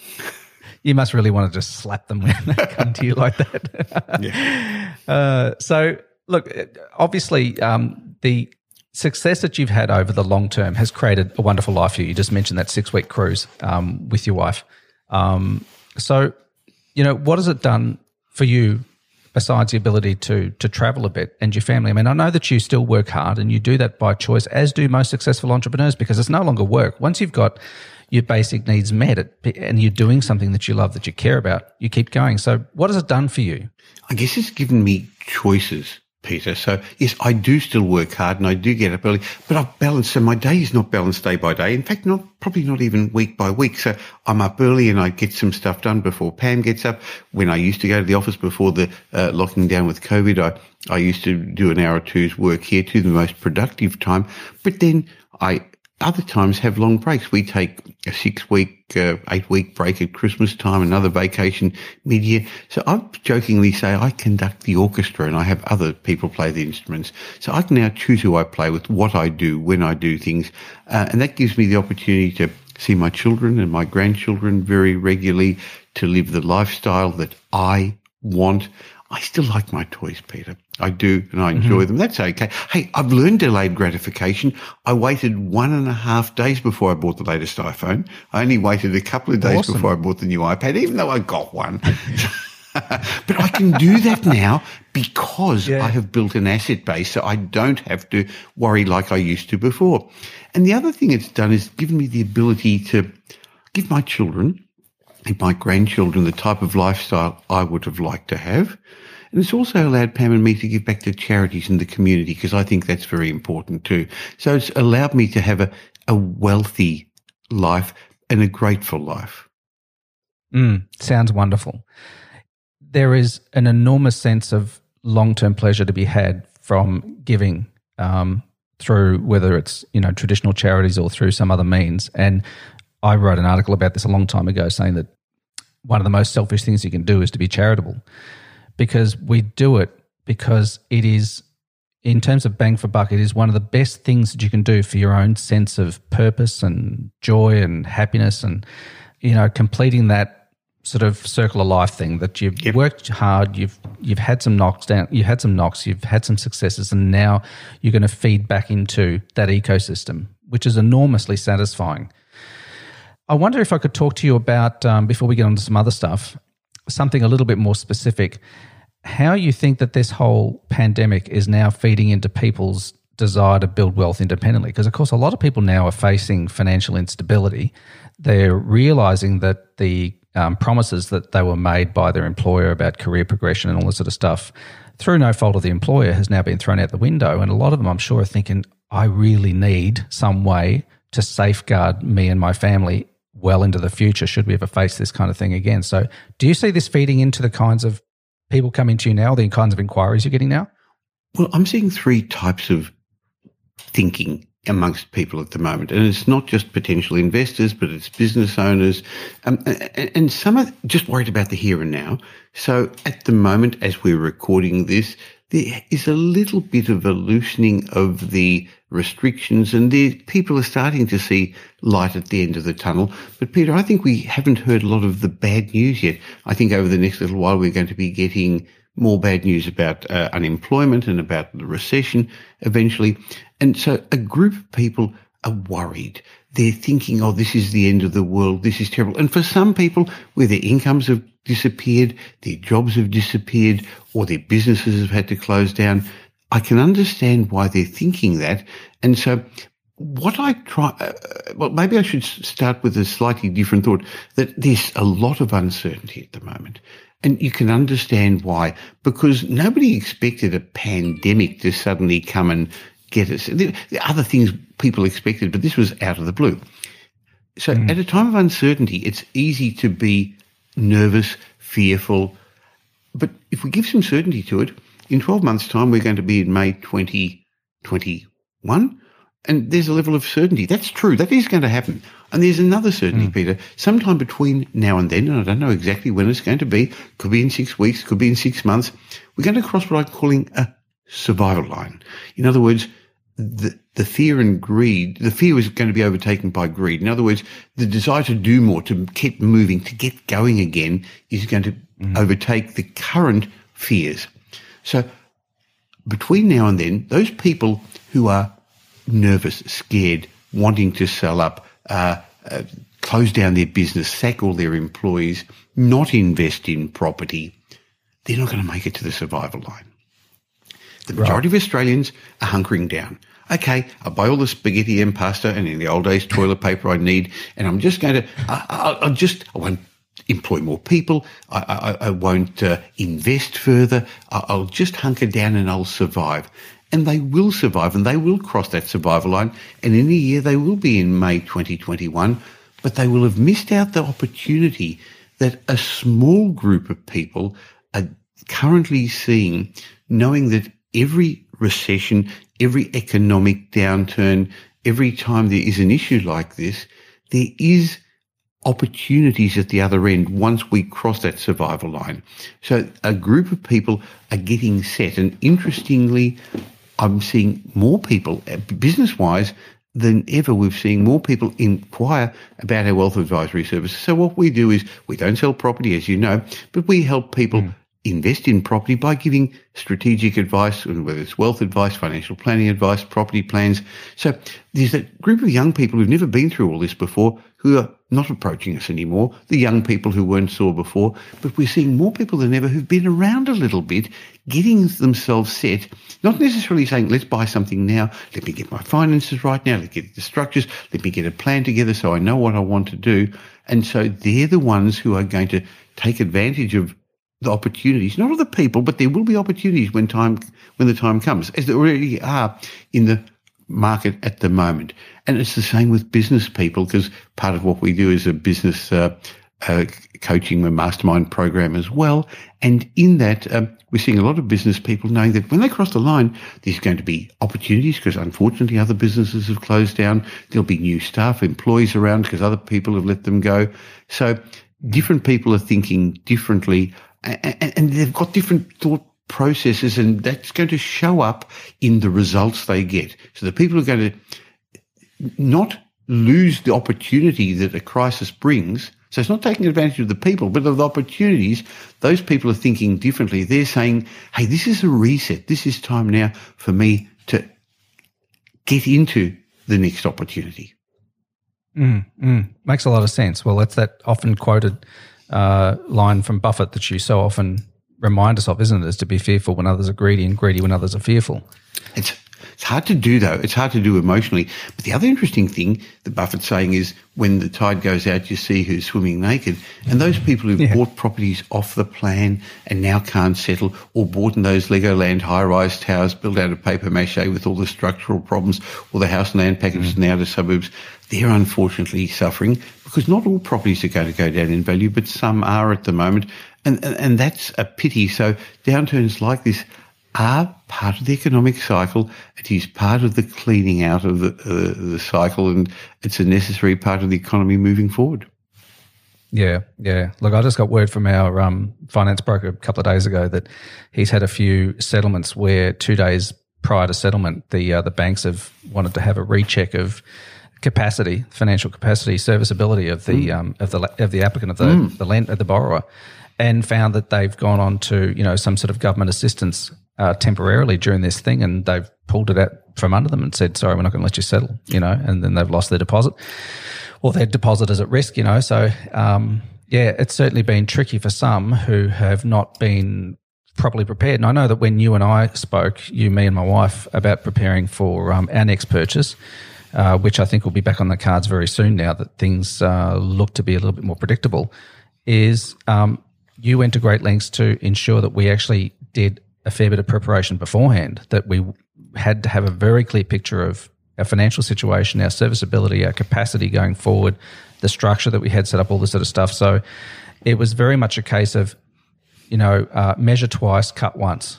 You must really want to just slap them when they come to you like that. yeah. Uh, so, look, obviously, um, the success that you've had over the long term has created a wonderful life for you. You just mentioned that six-week cruise um, with your wife. Um, so, you know, what has it done for you besides the ability to to travel a bit and your family? I mean, I know that you still work hard and you do that by choice, as do most successful entrepreneurs, because it's no longer work. Once you've got your basic needs met and you're doing something that you love, that you care about, you keep going. So what has it done for you? I guess it's given me choices, Peter. So, yes, I do still work hard and I do get up early, but I've balanced. So my day is not balanced day by day. In fact, not probably not even week by week. So I'm up early and I get some stuff done before Pam gets up. When I used to go to the office before the uh, locking down with COVID, I, I used to do an hour or two's work here too, the most productive time. But then I other times have long breaks. We take a six-week, uh, eight-week break at Christmas time, another vacation mid-year. So I jokingly say I conduct the orchestra and I have other people play the instruments. So I can now choose who I play with, what I do, when I do things. Uh, and that gives me the opportunity to see my children and my grandchildren very regularly, to live the lifestyle that I want. I still like my toys, Peter. I do, and I enjoy mm-hmm. them. That's okay. Hey, I've learned delayed gratification. I waited one and a half days before I bought the latest iPhone. I only waited a couple of days awesome. before I bought the new iPad, even though I got one. But I can do that now because yeah. I have built an asset base, so I don't have to worry like I used to before. And the other thing it's done is given me the ability to give my children and my grandchildren the type of lifestyle I would have liked to have. And it's also allowed Pam and me to give back to charities in the community, because I think that's very important too. So it's allowed me to have a, a wealthy life and a grateful life. Mm, sounds wonderful. There is an enormous sense of long-term pleasure to be had from giving um, through whether it's, you know, traditional charities or through some other means. And I wrote an article about this a long time ago saying that one of the most selfish things you can do is to be charitable, because we do it because it is, in terms of bang for buck, it is one of the best things that you can do for your own sense of purpose and joy and happiness and, you know, completing that sort of circle of life thing that you've yep. worked hard, you've you've had some knocks down, you've had some knocks, you've had some successes, and now you're going to feed back into that ecosystem, which is enormously satisfying. I wonder if I could talk to you about, um, before we get on to some other stuff, something a little bit more specific, how you think that this whole pandemic is now feeding into people's desire to build wealth independently. Because, of course, a lot of people now are facing financial instability. They're realising that the um, promises that they were made by their employer about career progression and all this sort of stuff, through no fault of the employer, has now been thrown out the window. And a lot of them, I'm sure, are thinking, I really need some way to safeguard me and my family well into the future should we ever face this kind of thing again. So do you see this feeding into the kinds of people coming to you now, the kinds of inquiries you're getting now? Well, I'm seeing three types of thinking amongst people at the moment. And it's not just potential investors, but it's business owners. Um, and, and some are just worried about the here and now. So at the moment, as we're recording this, there is a little bit of a loosening of the restrictions, and the people are starting to see light at the end of the tunnel. But Peter, I think we haven't heard a lot of the bad news yet. I think over the next little while we're going to be getting more bad news about uh, unemployment and about the recession eventually. And so a group of people are worried. They're thinking, oh, this is the end of the world. This is terrible. And for some people, where their incomes have disappeared, their jobs have disappeared, or their businesses have had to close down, I can understand why they're thinking that. And so what I try, uh, well, maybe I should start with a slightly different thought, that there's a lot of uncertainty at the moment. And you can understand why, because nobody expected a pandemic to suddenly come and get us. There are other things people expected, but this was out of the blue. So mm. at a time of uncertainty, it's easy to be nervous, fearful. But if we give some certainty to it, in twelve months' time, we're going to be in May twenty twenty-one, and there's a level of certainty. That's true. That is going to happen. And there's another certainty, mm. Peter, sometime between now and then, and I don't know exactly when it's going to be, could be in six weeks, could be in six months, we're going to cross what I'm calling a survival line. In other words, the, the fear and greed, the fear was going to be overtaken by greed. In other words, the desire to do more, to keep moving, to get going again is going to mm. overtake the current fears. So between now and then, those people who are nervous, scared, wanting to sell up, uh, uh, close down their business, sack all their employees, not invest in property, they're not going to make it to the survival line. The majority right. of Australians are hunkering down. Okay, I'll buy all the spaghetti and pasta and in the old days toilet paper I need, and I'm just going to, I, I, I'll just, I won't employ more people, I, I, I won't uh, invest further, I, I'll just hunker down and I'll survive. And they will survive, and they will cross that survival line, and in a year they will be in May twenty twenty-one, but they will have missed out the opportunity that a small group of people are currently seeing, knowing that every recession, every economic downturn, every time there is an issue like this, there is opportunities at the other end once we cross that survival line. So a group of people are getting set, and interestingly, I'm seeing more people, business-wise, than ever. We're seeing more people inquire about our wealth advisory services. So what we do is we don't sell property, as you know, but we help people mm. invest in property by giving strategic advice, whether it's wealth advice, financial planning advice, property plans. So there's that group of young people who've never been through all this before who are not approaching us anymore, the young people who weren't saw before, but we're seeing more people than ever who've been around a little bit, getting themselves set, not necessarily saying, let's buy something now, let me get my finances right now, let's get the structures, let me get a plan together so I know what I want to do. And so they're the ones who are going to take advantage of the opportunities, not of the people, but there will be opportunities when time, when the time comes, as there already are in the market at the moment. And it's the same with business people, because part of what we do is a business uh, uh, coaching, a mastermind program as well. And in that, um, we're seeing a lot of business people knowing that when they cross the line, there's going to be opportunities because unfortunately other businesses have closed down. There'll be new staff, employees around because other people have let them go. So different people are thinking differently, and, and they've got different thought processes, and that's going to show up in the results they get. So the people are going to not lose the opportunity that a crisis brings. So it's not taking advantage of the people, but of the opportunities. Those people are thinking differently. They're saying, hey, this is a reset. This is time now for me to get into the next opportunity. Mm, mm. Makes a lot of sense. Well, that's that often quoted uh, line from Buffett that you so often remind us of, isn't it? Is to be fearful when others are greedy and greedy when others are fearful. It's It's hard to do, though. It's hard to do emotionally. But the other interesting thing that Buffett's saying is when the tide goes out, you see who's swimming naked. And those people who've yeah. bought properties off the plan and now can't settle, or bought in those Legoland high-rise towers built out of paper mache with all the structural problems, or the house and land packages mm. in the outer suburbs, they're unfortunately suffering because not all properties are going to go down in value, but some are at the moment. And, and, and that's a pity. So downturns like this are part of the economic cycle. It is part of the cleaning out of the, uh, the cycle, and it's a necessary part of the economy moving forward. Yeah, yeah. Look, I just got word from our um, finance broker a couple of days ago that he's had a few settlements where two days prior to settlement, the uh, the banks have wanted to have a recheck of capacity, financial capacity, serviceability of the mm. um, of the of the applicant, of the mm. the lend, of the borrower, and found that they've gone on to you know some sort of government assistance Uh, temporarily during this thing, and they've pulled it out from under them and said, sorry, we're not going to let you settle, you know, and then they've lost their deposit, or their deposit is at risk, you know. So, um, yeah, it's certainly been tricky for some who have not been properly prepared. And I know that when you and I spoke, you, me and my wife, about preparing for um, our next purchase, uh, which I think will be back on the cards very soon now that things uh, look to be a little bit more predictable, is um, you went to great lengths to ensure that we actually did a fair bit of preparation beforehand, that we had to have a very clear picture of our financial situation, our serviceability, our capacity going forward, the structure that we had set up, all this sort of stuff. So it was very much a case of, you know, uh, measure twice, cut once.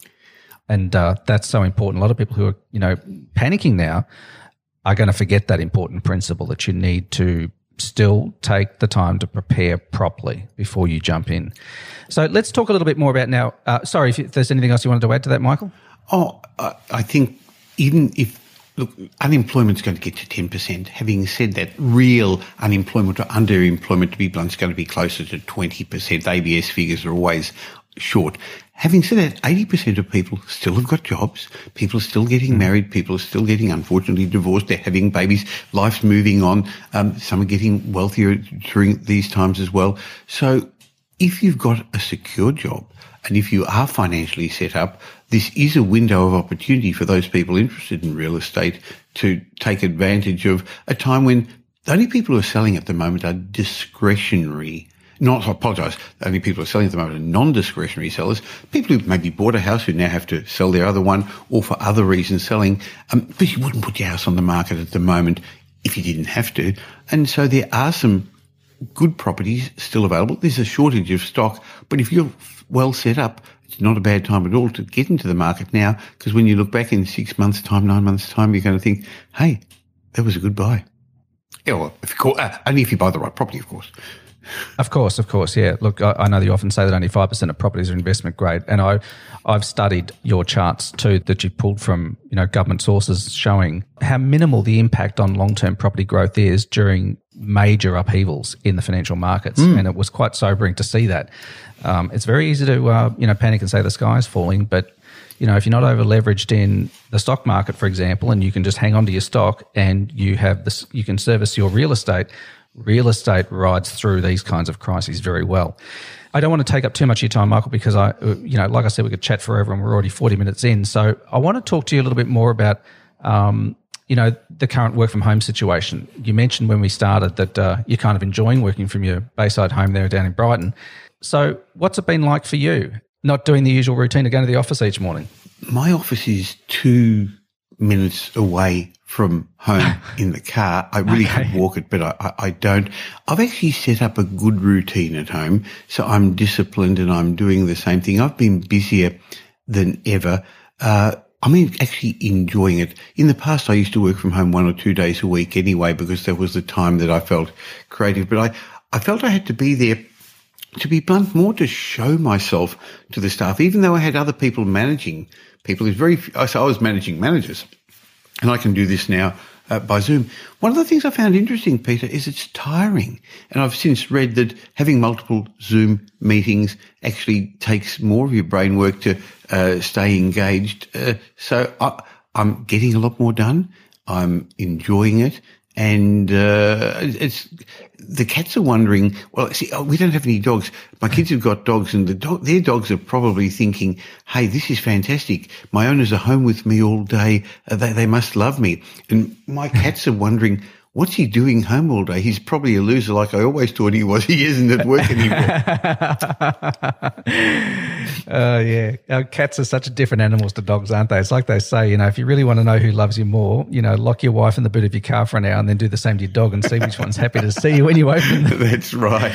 And uh, that's so important. A lot of people who are, you know, panicking now are going to forget that important principle that you need to still take the time to prepare properly before you jump in. So let's talk a little bit more about now. Uh, sorry, if, if there's anything else you wanted to add to that, Michael? Oh, uh, I think even if, look, unemployment's going to get to ten percent. Having said that, real unemployment or underemployment, to be blunt, is going to be closer to twenty percent. A B S figures are always short. Having said that, eighty percent of people still have got jobs. People are still getting married. People are still getting, unfortunately, divorced. They're having babies. Life's moving on. Um, some are getting wealthier during these times as well. So if you've got a secure job and if you are financially set up, this is a window of opportunity for those people interested in real estate to take advantage of a time when the only people who are selling at the moment are discretionary. Not, I apologise, the only people who are selling at the moment are non-discretionary sellers, people who maybe bought a house who now have to sell their other one, or for other reasons selling. Um, but you wouldn't put your house on the market at the moment if you didn't have to. And so there are some good properties still available. There's a shortage of stock, but if you're well set up, it's not a bad time at all to get into the market now, because when you look back in six months' time, nine months' time, you're going to think, hey, that was a good buy. Yeah, well, if you call, uh, only if you buy the right property, of course. Of course, of course, yeah. Look, I, I know that you often say that only five percent of properties are investment grade, and I, I've studied your charts too that you pulled from, you know, government sources showing how minimal the impact on long-term property growth is during major upheavals in the financial markets, mm. and it was quite sobering to see that. Um, it's very easy to, uh, you know, panic and say the sky's falling, but you know, if you're not over leveraged in the stock market, for example, and you can just hang on to your stock and you have this, you can service your real estate. Real estate rides through these kinds of crises very well. I don't want to take up too much of your time, Michael, because I, you know, like I said, we could chat forever and we're already forty minutes in. So I want to talk to you a little bit more about, um, you know, the current work from home situation. You mentioned when we started that uh, you're kind of enjoying working from your Bayside home there down in Brighton. So what's it been like for you, not doing the usual routine of going to the office each morning? My office is too minutes away from home in the car. I really Okay. could walk it, but I, I, I don't. I've actually set up a good routine at home, so I'm disciplined and I'm doing the same thing. I've been busier than ever. Uh, I mean, actually enjoying it. In the past, I used to work from home one or two days a week anyway, because that was the time that I felt creative. But I, I felt I had to be there, to be blunt, more to show myself to the staff, even though I had other people managing people. It's very, so I was managing managers, and I can do this now uh, by Zoom. One of the things I found interesting, Peter, is it's tiring. And I've since read that having multiple Zoom meetings actually takes more of your brain work to uh, stay engaged. Uh, so I, I'm getting a lot more done. I'm enjoying it. And uh, it's the cats are wondering, well, see, oh, we don't have any dogs. My kids have got dogs, and the dog, their dogs are probably thinking, hey, this is fantastic. My owners are home with me all day. Uh, they, they must love me. And my cats are wondering, what's he doing home all day? He's probably a loser like I always thought he was. He isn't at work anymore. Oh, yeah. Our cats are such different animals to dogs, aren't they? It's like they say, you know, if you really want to know who loves you more, you know, lock your wife in the boot of your car for an hour and then do the same to your dog and see which one's happy to see you when you open them. That's right.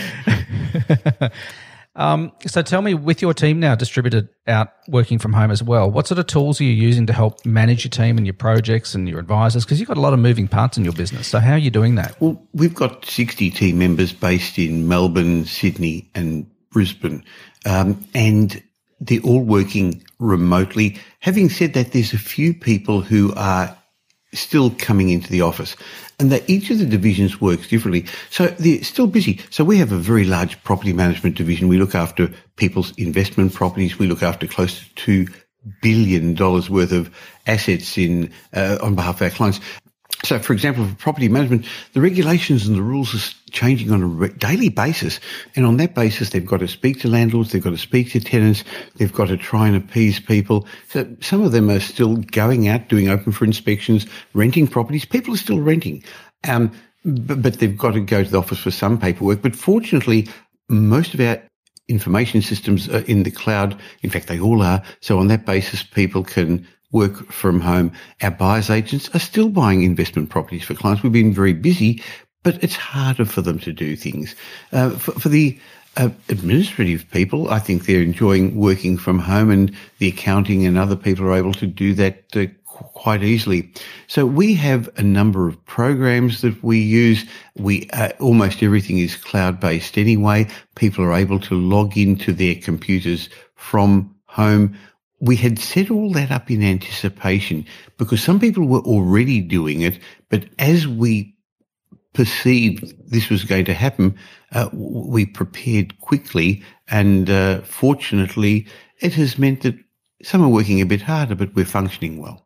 Um, so tell me, with your team now distributed out working from home as well, what sort of tools are you using to help manage your team and your projects and your advisors? Because you've got a lot of moving parts in your business. So how are you doing that? Well, we've got sixty team members based in Melbourne, Sydney and Brisbane, um, and they're all working remotely. Having said that, there's a few people who are still coming into the office, and that each of the divisions works differently. So they're still busy. So we have a very large property management division. We look after people's investment properties. We look after close to two billion dollars worth of assets in uh, on behalf of our clients. So, for example, for property management, the regulations and the rules are changing on a re- daily basis. And on that basis, they've got to speak to landlords, they've got to speak to tenants, they've got to try and appease people. So some of them are still going out, doing open for inspections, renting properties. People are still renting. Um, but, but they've got to go to the office for some paperwork. But fortunately, most of our information systems are in the cloud. In fact, they all are. So on that basis, people can work from home. Our buyers agents are still buying investment properties for clients. We've been very busy, but it's harder for them to do things. Uh, for, for the uh, administrative people, I think they're enjoying working from home, and the accounting and other people are able to do that uh, quite easily. So we have a number of programs that we use. We uh, almost everything is cloud-based anyway. People are able to log into their computers from home. We had set all that up in anticipation because some people were already doing it, but as we perceived this was going to happen, uh, we prepared quickly, and uh, fortunately it has meant that some are working a bit harder, but we're functioning well.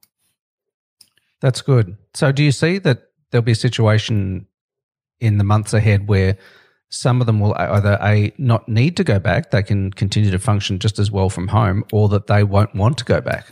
That's good. So do you see that there'll be a situation in the months ahead where some of them will either A, not need to go back, they can continue to function just as well from home, or that they won't want to go back?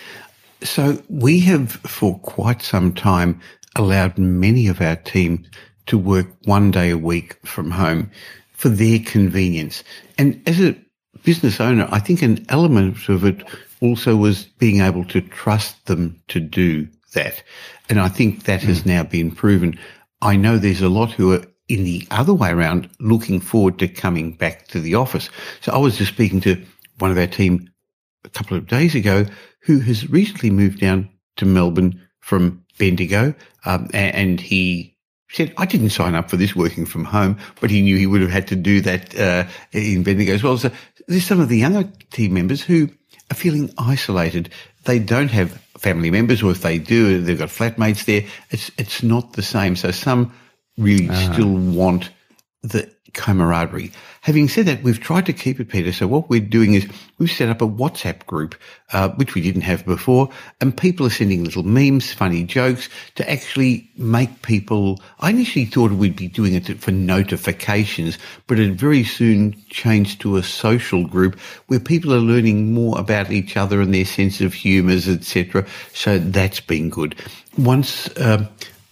So we have for quite some time allowed many of our team to work one day a week from home for their convenience. And as a business owner, I think an element of it also was being able to trust them to do that. And I think that mm. has now been proven. I know there's a lot who are in the other way around, looking forward to coming back to the office. So I was just speaking to one of our team a couple of days ago who has recently moved down to Melbourne from Bendigo, um, and he said, I didn't sign up for this working from home, but he knew he would have had to do that uh, in Bendigo as well. So there's some of the younger team members who are feeling isolated. They don't have family members, or if they do, they've got flatmates there. It's, it's not the same. So some really uh. still want the camaraderie. Having said that, we've tried to keep it, Peter. So what we're doing is we've set up a WhatsApp group, uh, which we didn't have before, and people are sending little memes, funny jokes to actually make people. I initially thought we'd be doing it for notifications, but it very soon changed to a social group where people are learning more about each other and their sense of humours, et cetera. So that's been good. Once, uh,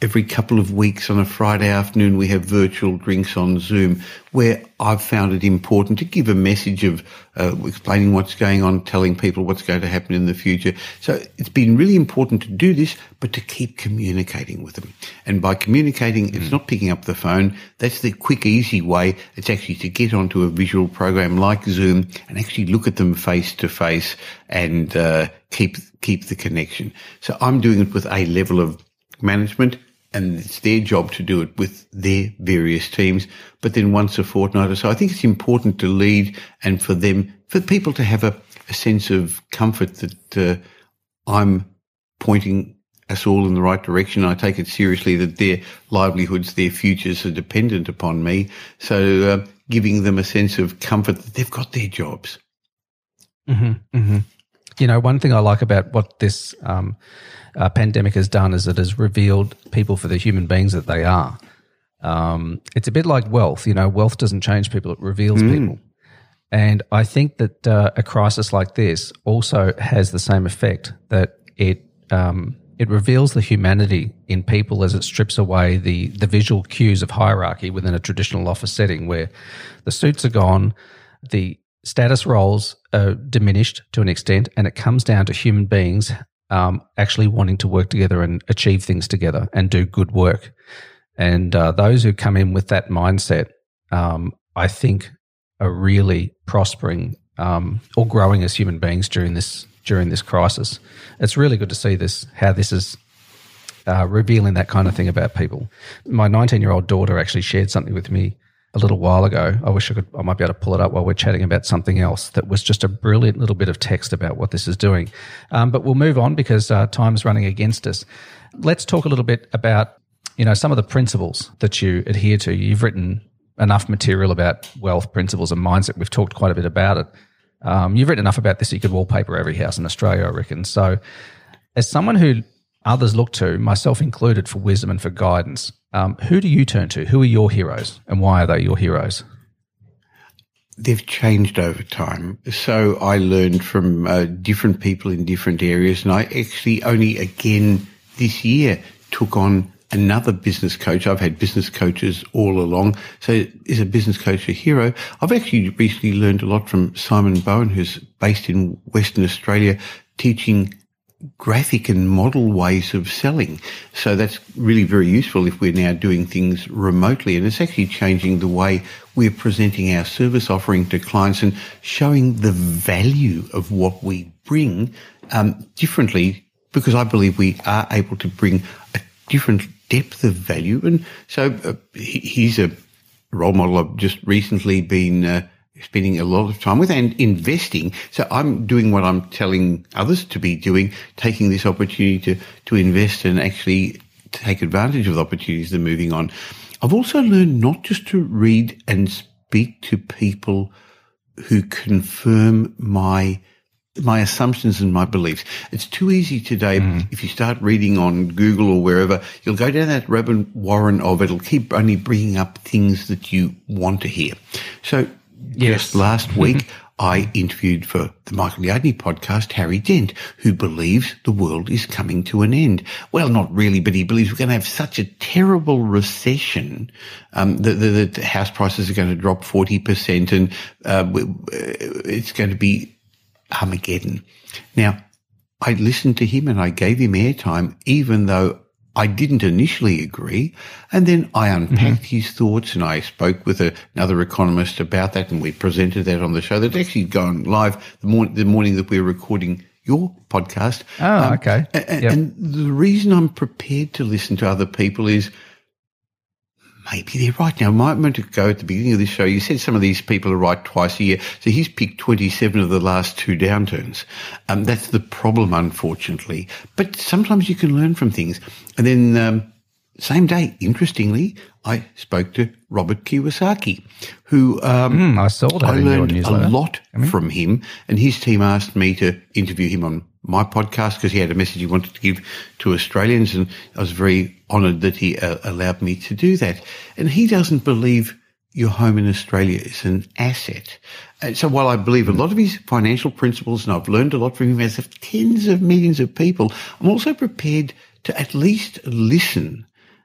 every couple of weeks on a Friday afternoon, we have virtual drinks on Zoom, where I've found it important to give a message of uh, explaining what's going on, telling people what's going to happen in the future. So it's been really important to do this, but to keep communicating with them. And by communicating, mm. it's not picking up the phone. That's the quick, easy way. It's actually to get onto a visual program like Zoom and actually look at them face to face and uh, keep keep the connection. So I'm doing it with a level of management, and it's their job to do it with their various teams, but then once a fortnight or so. I think it's important to lead and for them, for people to have a, a sense of comfort that uh, I'm pointing us all in the right direction. I take it seriously that their livelihoods, their futures are dependent upon me. So uh, giving them a sense of comfort that they've got their jobs. Mm-hmm, mm-hmm. You know, one thing I like about what this um, uh, pandemic has done is it has revealed people for the human beings that they are. Um, it's a bit like wealth. You know, wealth doesn't change people, it reveals mm. people. And I think that uh, a crisis like this also has the same effect, that it um, it reveals the humanity in people as it strips away the, the visual cues of hierarchy within a traditional office setting where the suits are gone, the status roles are diminished to an extent, and it comes down to human beings um, actually wanting to work together and achieve things together and do good work. And uh, those who come in with that mindset, um, I think, are really prospering um, or growing as human beings during this during this crisis. It's really good to see this, how this is uh, revealing that kind of thing about people. My nineteen-year-old daughter actually shared something with me a little while ago. I wish I could, I might be able to pull it up while we're chatting about something else that was just a brilliant little bit of text about what this is doing. Um, but we'll move on because uh, time's running against us. Let's talk a little bit about, you know, some of the principles that you adhere to. You've written enough material about wealth principles and mindset. We've talked quite a bit about it. Um, you've written enough about this that you could wallpaper every house in Australia, I reckon. So as someone who others look to, myself included, for wisdom and for guidance, Um, who do you turn to? Who are your heroes, and why are they your heroes? They've changed over time. So I learned from uh, different people in different areas, and I actually only again this year took on another business coach. I've had business coaches all along. So is a business coach a hero? I've actually recently learned a lot from Simon Bowen, who's based in Western Australia, teaching graphic and model ways of selling. So that's really very useful if we're now doing things remotely, and it's actually changing the way we're presenting our service offering to clients and showing the value of what we bring um, differently, because I believe we are able to bring a different depth of value. And so uh, he's a role model I've just recently been uh, spending a lot of time with and investing. So I'm doing what I'm telling others to be doing, taking this opportunity to, to invest and actually take advantage of the opportunities that are moving on. I've also learned not just to read and speak to people who confirm my my assumptions and my beliefs. It's too easy today. Mm. If you start reading on Google or wherever, you'll go down that rabbit warren of it'll keep only bringing up things that you want to hear. So yes. Just last week, I interviewed for the Michael Yardney podcast Harry Dent, who believes the world is coming to an end. Well, not really, but he believes we're going to have such a terrible recession um, that, that, that house prices are going to drop forty percent and uh, it's going to be Armageddon. Now, I listened to him and I gave him airtime, even though I didn't initially agree, and then I unpacked mm-hmm. his thoughts and I spoke with a, another economist about that, and we presented that on the show. That's actually gone live the, mor- the morning that we're recording your podcast. Oh, um, okay. And, yep. and the reason I'm prepared to listen to other people is maybe they're right. Now, a moment ago at the beginning of this show, you said some of these people are right twice a year. So he's picked twenty-seven of the last two downturns. Um, that's the problem, unfortunately. But sometimes you can learn from things. And then um, same day, interestingly, I spoke to Robert Kiyosaki, who um, mm, I saw that I in learned your a lot I mean. from him. And his team asked me to interview him on my podcast because he had a message he wanted to give to Australians, and I was very honoured that he uh, allowed me to do that. And he doesn't believe your home in Australia is an asset. And so while I believe a lot of his financial principles, and I've learned a lot from him as of tens of millions of people, I'm also prepared to at least listen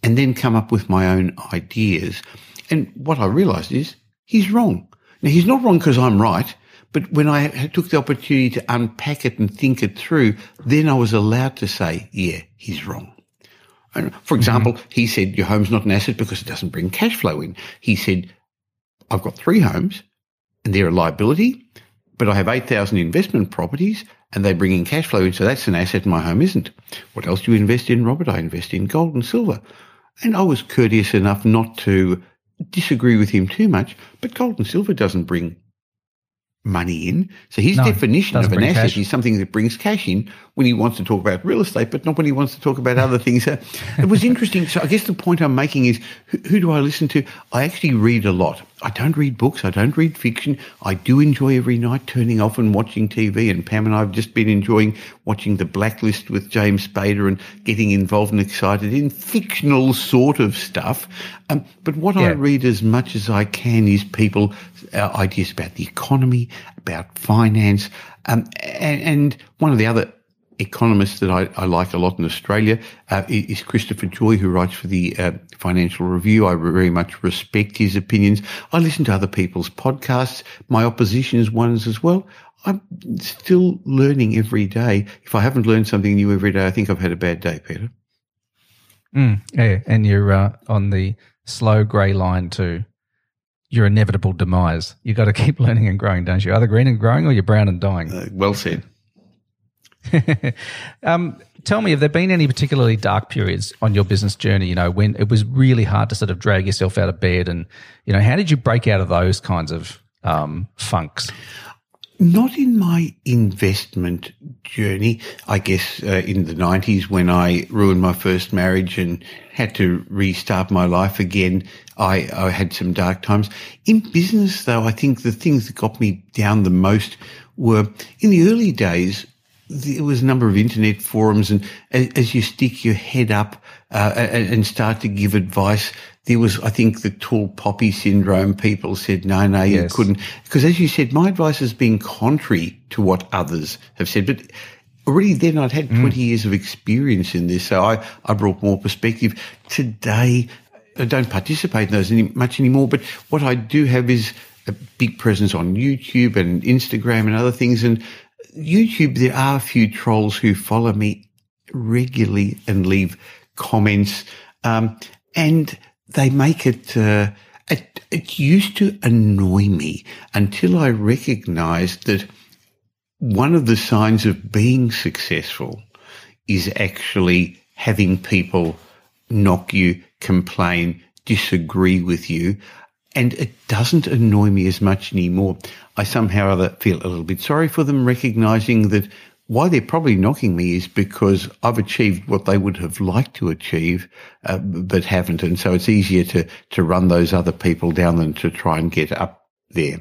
and then come up with my own ideas. And what I realised is he's wrong. Now, he's not wrong because I'm right, but when I took the opportunity to unpack it and think it through, then I was allowed to say, yeah, he's wrong. For example, mm-hmm. he said your home's not an asset because it doesn't bring cash flow in. He said, I've got three homes and they're a liability, but I have eight thousand investment properties and they bring in cash flow in, so that's an asset and my home isn't. What else do you invest in, Robert? I invest in gold and silver. And I was courteous enough not to disagree with him too much, but gold and silver doesn't bring money in. So his no, definition of an asset cash. is something that brings cash in when he wants to talk about real estate, but not when he wants to talk about other things. Uh, it was interesting. So I guess the point I'm making is, who, who do I listen to? I actually read a lot. I don't read books. I don't read fiction. I do enjoy every night turning off and watching T V. And Pam and I have just been enjoying watching The Blacklist with James Spader and getting involved and excited in fictional sort of stuff. Um, but what yeah. I read as much as I can is people, uh, ideas about the economy, about finance. Um, and, and one of the other economists that I, I like a lot in Australia uh, is Christopher Joy, who writes for the uh, Financial Review. I very much respect his opinions. I listen to other people's podcasts, my opposition's ones as well. I'm still learning every day. If I haven't learned something new every day, I think I've had a bad day, Peter. Mm, yeah, and you're uh, on the slow grey line to your inevitable demise. You've got to keep learning and growing, don't you? Either green and growing or you're brown and dying. Uh, well said. um, tell me, have there been any particularly dark periods on your business journey, you know, when it was really hard to sort of drag yourself out of bed, and, you know, how did you break out of those kinds of um, funks? Not in my investment journey. I guess uh, in the nineties when I ruined my first marriage and had to restart my life again, I, I had some dark times. In business, though, I think the things that got me down the most were in the early days. There was a number of internet forums, and as you stick your head up uh, and start to give advice, there was, I think, the tall poppy syndrome. People said, no, no, you yes. couldn't. Because as you said, my advice has been contrary to what others have said. But already then I'd had twenty mm. years of experience in this, so I, I brought more perspective. Today, I don't participate in those any, much anymore, but what I do have is a big presence on YouTube and Instagram and other things, and YouTube, there are a few trolls who follow me regularly and leave comments, um, and they make it, uh, it, it used to annoy me until I recognized that one of the signs of being successful is actually having people knock you, complain, disagree with you. And it doesn't annoy me as much anymore. I somehow or other feel a little bit sorry for them, recognising that why they're probably knocking me is because I've achieved what they would have liked to achieve, uh, but haven't. And so it's easier to, to run those other people down than to try and get up there.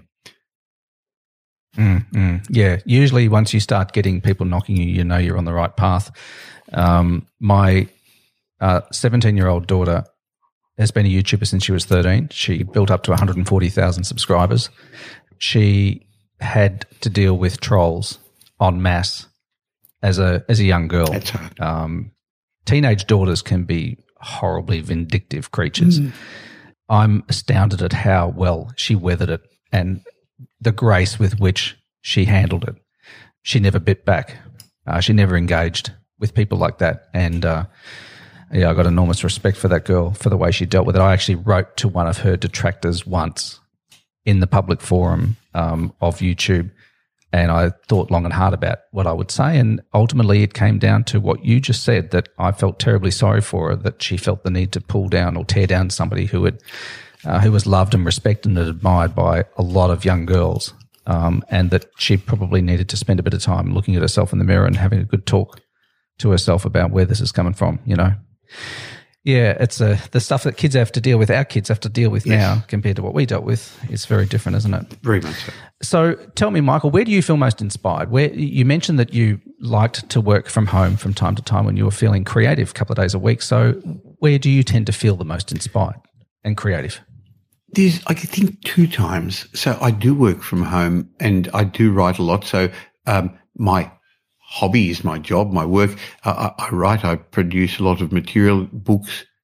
Mm, mm, yeah. Usually once you start getting people knocking you, you know you're on the right path. Um, my uh, seventeen-year-old daughter has been a YouTuber since she was thirteen. She built up to one hundred forty thousand subscribers. She had to deal with trolls en masse as a as a young girl. That's hard. Um, teenage daughters can be horribly vindictive creatures. Mm. I'm astounded at how well she weathered it and the grace with which she handled it. She never bit back. Uh, she never engaged with people like that. And uh, yeah, I got enormous respect for that girl for the way she dealt with it. I actually wrote to one of her detractors once in the public forum um, of YouTube, and I thought long and hard about what I would say, and ultimately it came down to what you just said, that I felt terribly sorry for her, that she felt the need to pull down or tear down somebody who had uh, who was loved and respected and admired by a lot of young girls, um, and that she probably needed to spend a bit of time looking at herself in the mirror and having a good talk to herself about where this is coming from, you know. Yeah, it's uh, the stuff that kids have to deal with, our kids have to deal with yes. now compared to what we dealt with. It's very different, isn't it? Very much so. So tell me, Michael, where do you feel most inspired? Where you mentioned that you liked to work from home from time to time when you were feeling creative a couple of days a week. So where do you tend to feel the most inspired and creative? There's, I think, two times. So I do work from home and I do write a lot. So um, my hobby is my job, my work. Uh, I, I write, I produce a lot of material, books,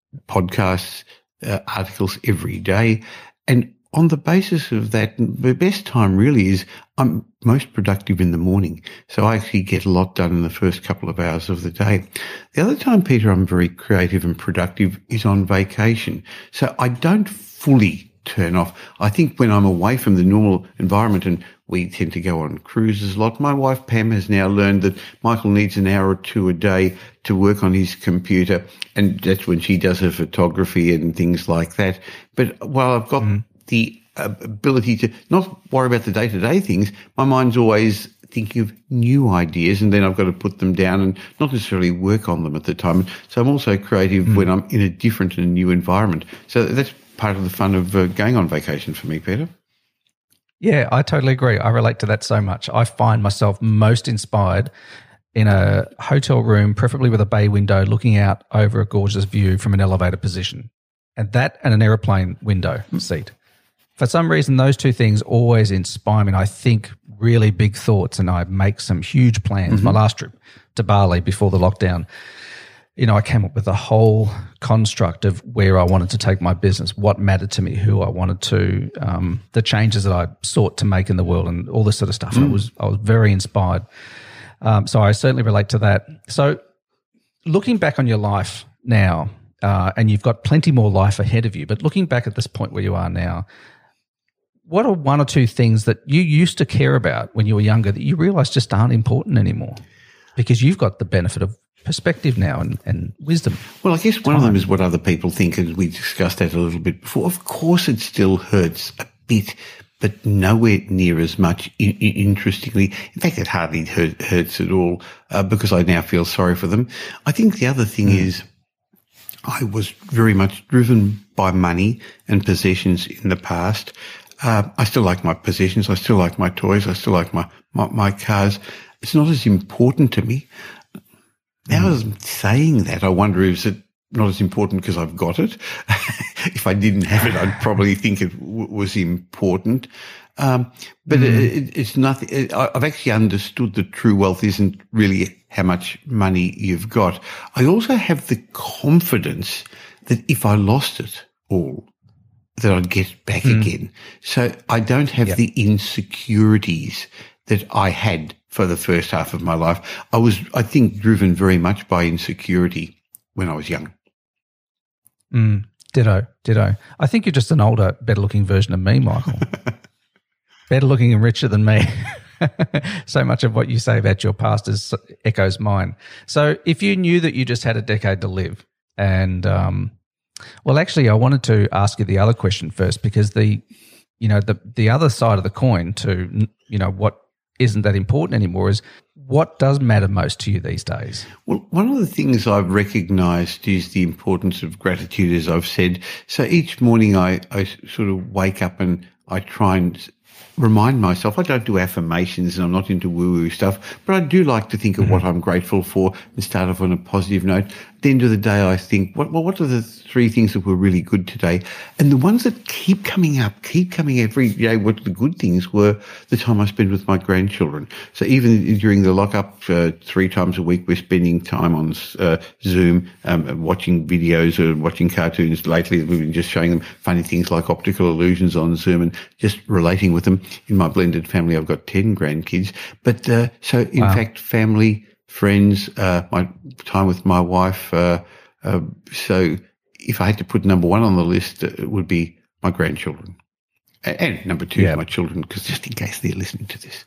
podcasts, uh, articles every day. And on the basis of that, the best time really is I'm most productive in the morning. So I actually get a lot done in the first couple of hours of the day. The other time, Peter, I'm very creative and productive is on vacation. So I don't fully turn off. I think when I'm away from the normal environment, and we tend to go on cruises a lot, my wife Pam has now learned that Michael needs an hour or two a day to work on his computer, and that's when she does her photography and things like that. But while I've got mm. the uh, ability to not worry about the day-to-day things, my mind's always thinking of new ideas, and then I've got to put them down and not necessarily work on them at the time. So I'm also creative mm. when I'm in a different and new environment. So that's part of the fun of uh, going on vacation for me, Peter. Yeah, I totally agree. I relate to that so much. I find myself most inspired in a hotel room, preferably with a bay window, looking out over a gorgeous view from an elevator position. And that and an aeroplane window seat. For some reason, those two things always inspire me. And I think really big thoughts, and I make some huge plans. Mm-hmm. My last trip to Bali before the lockdown, you know, I came up with a whole construct of where I wanted to take my business, what mattered to me, who I wanted to, um, the changes that I sought to make in the world, and all this sort of stuff. Mm. And I was, I was very inspired. Um, so I certainly relate to that. So looking back on your life now, uh, and you've got plenty more life ahead of you, but looking back at this point where you are now, what are one or two things that you used to care about when you were younger that you realize just aren't important anymore? Because you've got the benefit of perspective now and, and wisdom. Well, I guess one Time. of them is what other people think, and we discussed that a little bit before. Of course, it still hurts a bit, but nowhere near as much, in, in, interestingly. In fact, it hardly hurt, hurts at all uh, because I now feel sorry for them. I think the other thing mm. is I was very much driven by money and possessions in the past. Uh, I still like my possessions. I still like my toys. I still like my, my, my cars. It's not as important to me. Now, as I'm saying that, I wonder, is it not as important because I've got it? If I didn't have it, I'd probably think it w- was important. Um, but mm. it, it's nothing. It, I've actually understood that true wealth isn't really how much money you've got. I also have the confidence that if I lost it all, that I'd get back mm. again. So I don't have yep. the insecurities that I had for the first half of my life. I was, I think, driven very much by insecurity when I was young. Mm, ditto, ditto. I think you're just an older, better-looking version of me, Michael. Better-looking and richer than me. So much of what you say about your past is echoes mine. So if you knew that you just had a decade to live, and um, well, actually, I wanted to ask you the other question first, because the, you know, the the other side of the coin to, you know, what isn't that important anymore is what does matter most to you these days? Well, one of the things I've recognised is the importance of gratitude, as I've said. So each morning I, I sort of wake up and I try and remind myself, I don't do affirmations and I'm not into woo-woo stuff, but I do like to think of mm-hmm. what I'm grateful for and start off on a positive note. At the end of the day, I think, what, well, what are the three things that were really good today? And the ones that keep coming up, keep coming every day, what the good things were the time I spend with my grandchildren. So even during the lockup, uh, three times a week, we're spending time on uh, Zoom, um, watching videos or watching cartoons. Lately, we've been just showing them funny things like optical illusions on Zoom and just relating with them. In my blended family, I've got ten grandkids. But uh, so, in wow. fact, family, friends, uh, my time with my wife. Uh, uh, so if I had to put number one on the list, uh, it would be my grandchildren. And, and number two yeah. is my children, because just in case they're listening to this.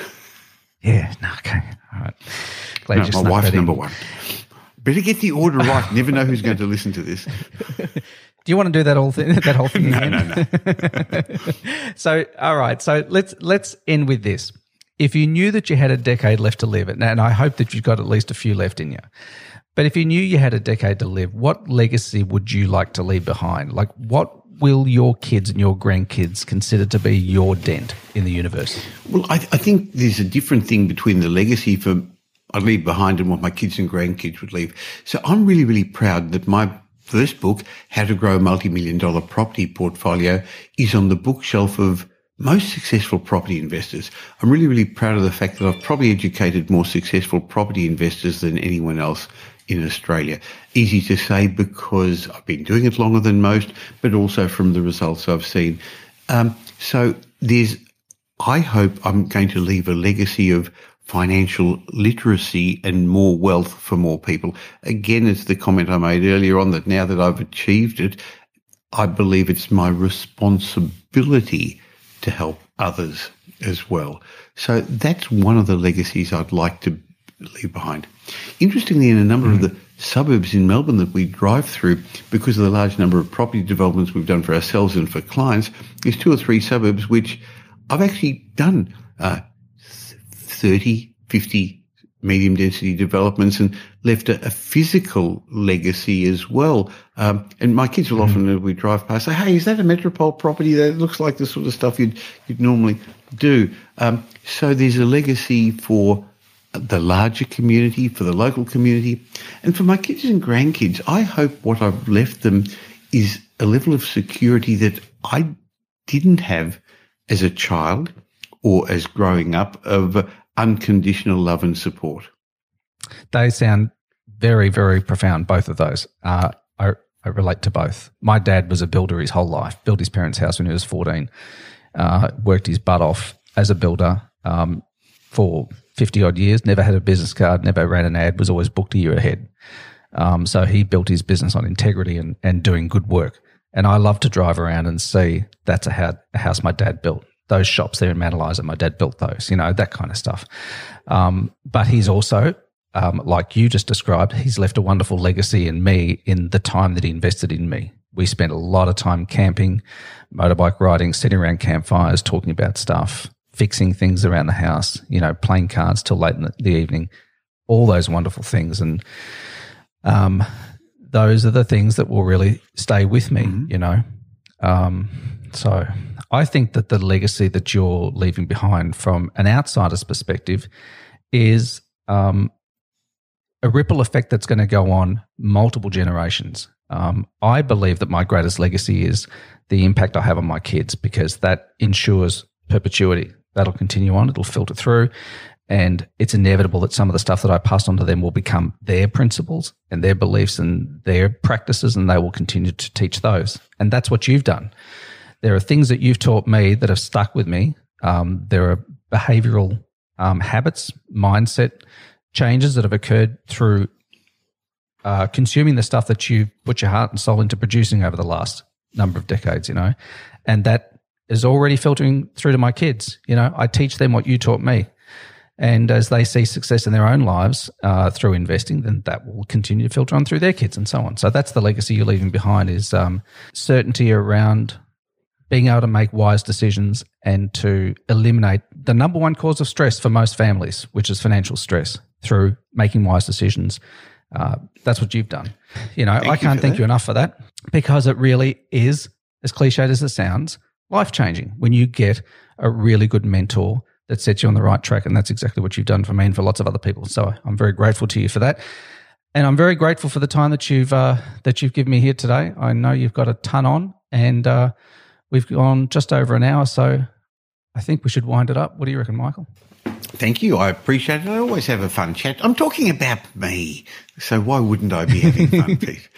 Yeah, no, okay. All right. Glad no, my wife's number one. Better get the order right. Never know who's going to listen to this. Do you want to do that whole thing? That whole thing no, again? no, no. So, all right. So let's let's end with this. If you knew that you had a decade left to live, and I hope that you've got at least a few left in you, but if you knew you had a decade to live, what legacy would you like to leave behind? Like, what will your kids and your grandkids consider to be your dent in the universe? Well, I, I think there's a different thing between the legacy for I leave behind and what my kids and grandkids would leave. So I'm really, really proud that my first book, How to Grow a Multi-Million Dollar Property Portfolio, is on the bookshelf of most successful property investors. I'm really, really proud of the fact that I've probably educated more successful property investors than anyone else in Australia. Easy to say because I've been doing it longer than most, but also from the results I've seen. Um, so there's, I hope I'm going to leave a legacy of financial literacy and more wealth for more people. Again, it's the comment I made earlier on that now that I've achieved it, I believe it's my responsibility to help others as well. So that's one of the legacies I'd like to leave behind. Interestingly, in a number mm. of the suburbs in Melbourne that we drive through, because of the large number of property developments we've done for ourselves and for clients, there's two or three suburbs which I've actually done uh, thirty, fifty medium density developments and left a, a physical legacy as well. Um, and my kids will often, as we drive past, say, hey, is that a Metropole property? That looks like the sort of stuff you'd, you'd normally do. Um, so there's a legacy for the larger community, for the local community. And for my kids and grandkids, I hope what I've left them is a level of security that I didn't have as a child or as growing up, of unconditional love and support. They sound very, very profound, both of those. Uh, I, I relate to both. My dad was a builder his whole life, built his parents' house when he was fourteen, uh, worked his butt off as a builder um, for fifty-odd years, never had a business card, never ran an ad, was always booked a year ahead. Um, so he built his business on integrity and, and doing good work. And I love to drive around and see that's a, ha- a house my dad built. Those shops there in Mount Eliza, my dad built those, you know, that kind of stuff. Um, but he's also, um, like you just described, he's left a wonderful legacy in me in the time that he invested in me. We spent a lot of time camping, motorbike riding, sitting around campfires, talking about stuff, fixing things around the house, you know, playing cards till late in the, the evening, all those wonderful things. And um, those are the things that will really stay with me, mm-hmm. you know. Um, so I think that the legacy that you're leaving behind from an outsider's perspective is um, a ripple effect that's going to go on multiple generations. Um, I believe that my greatest legacy is the impact I have on my kids, because that ensures perpetuity. That'll continue on. It'll filter through. And it's inevitable that some of the stuff that I passed on to them will become their principles and their beliefs and their practices, and they will continue to teach those. And that's what you've done. There are things that you've taught me that have stuck with me. Um, there are behavioral um, habits, mindset changes that have occurred through uh, consuming the stuff that you've put your heart and soul into producing over the last number of decades, you know, and that is already filtering through to my kids. You know, I teach them what you taught me. And as they see success in their own lives uh, through investing, then that will continue to filter on through their kids and so on. So that's the legacy you're leaving behind, is um, certainty around being able to make wise decisions and to eliminate the number one cause of stress for most families, which is financial stress, through making wise decisions. Uh, that's what you've done. You know, thank I can't you thank that. you enough for that, because it really is, as cliched as it sounds, life-changing when you get a really good mentor that sets you on the right track. And that's exactly what you've done for me and for lots of other people. So I'm very grateful to you for that. And I'm very grateful for the time that you've uh, that you've given me here today. I know you've got a ton on, and uh, we've gone just over an hour, so I think we should wind it up. What do you reckon, Michael? Thank you. I appreciate it. I always have a fun chat. I'm talking about me, so why wouldn't I be having fun, Pete?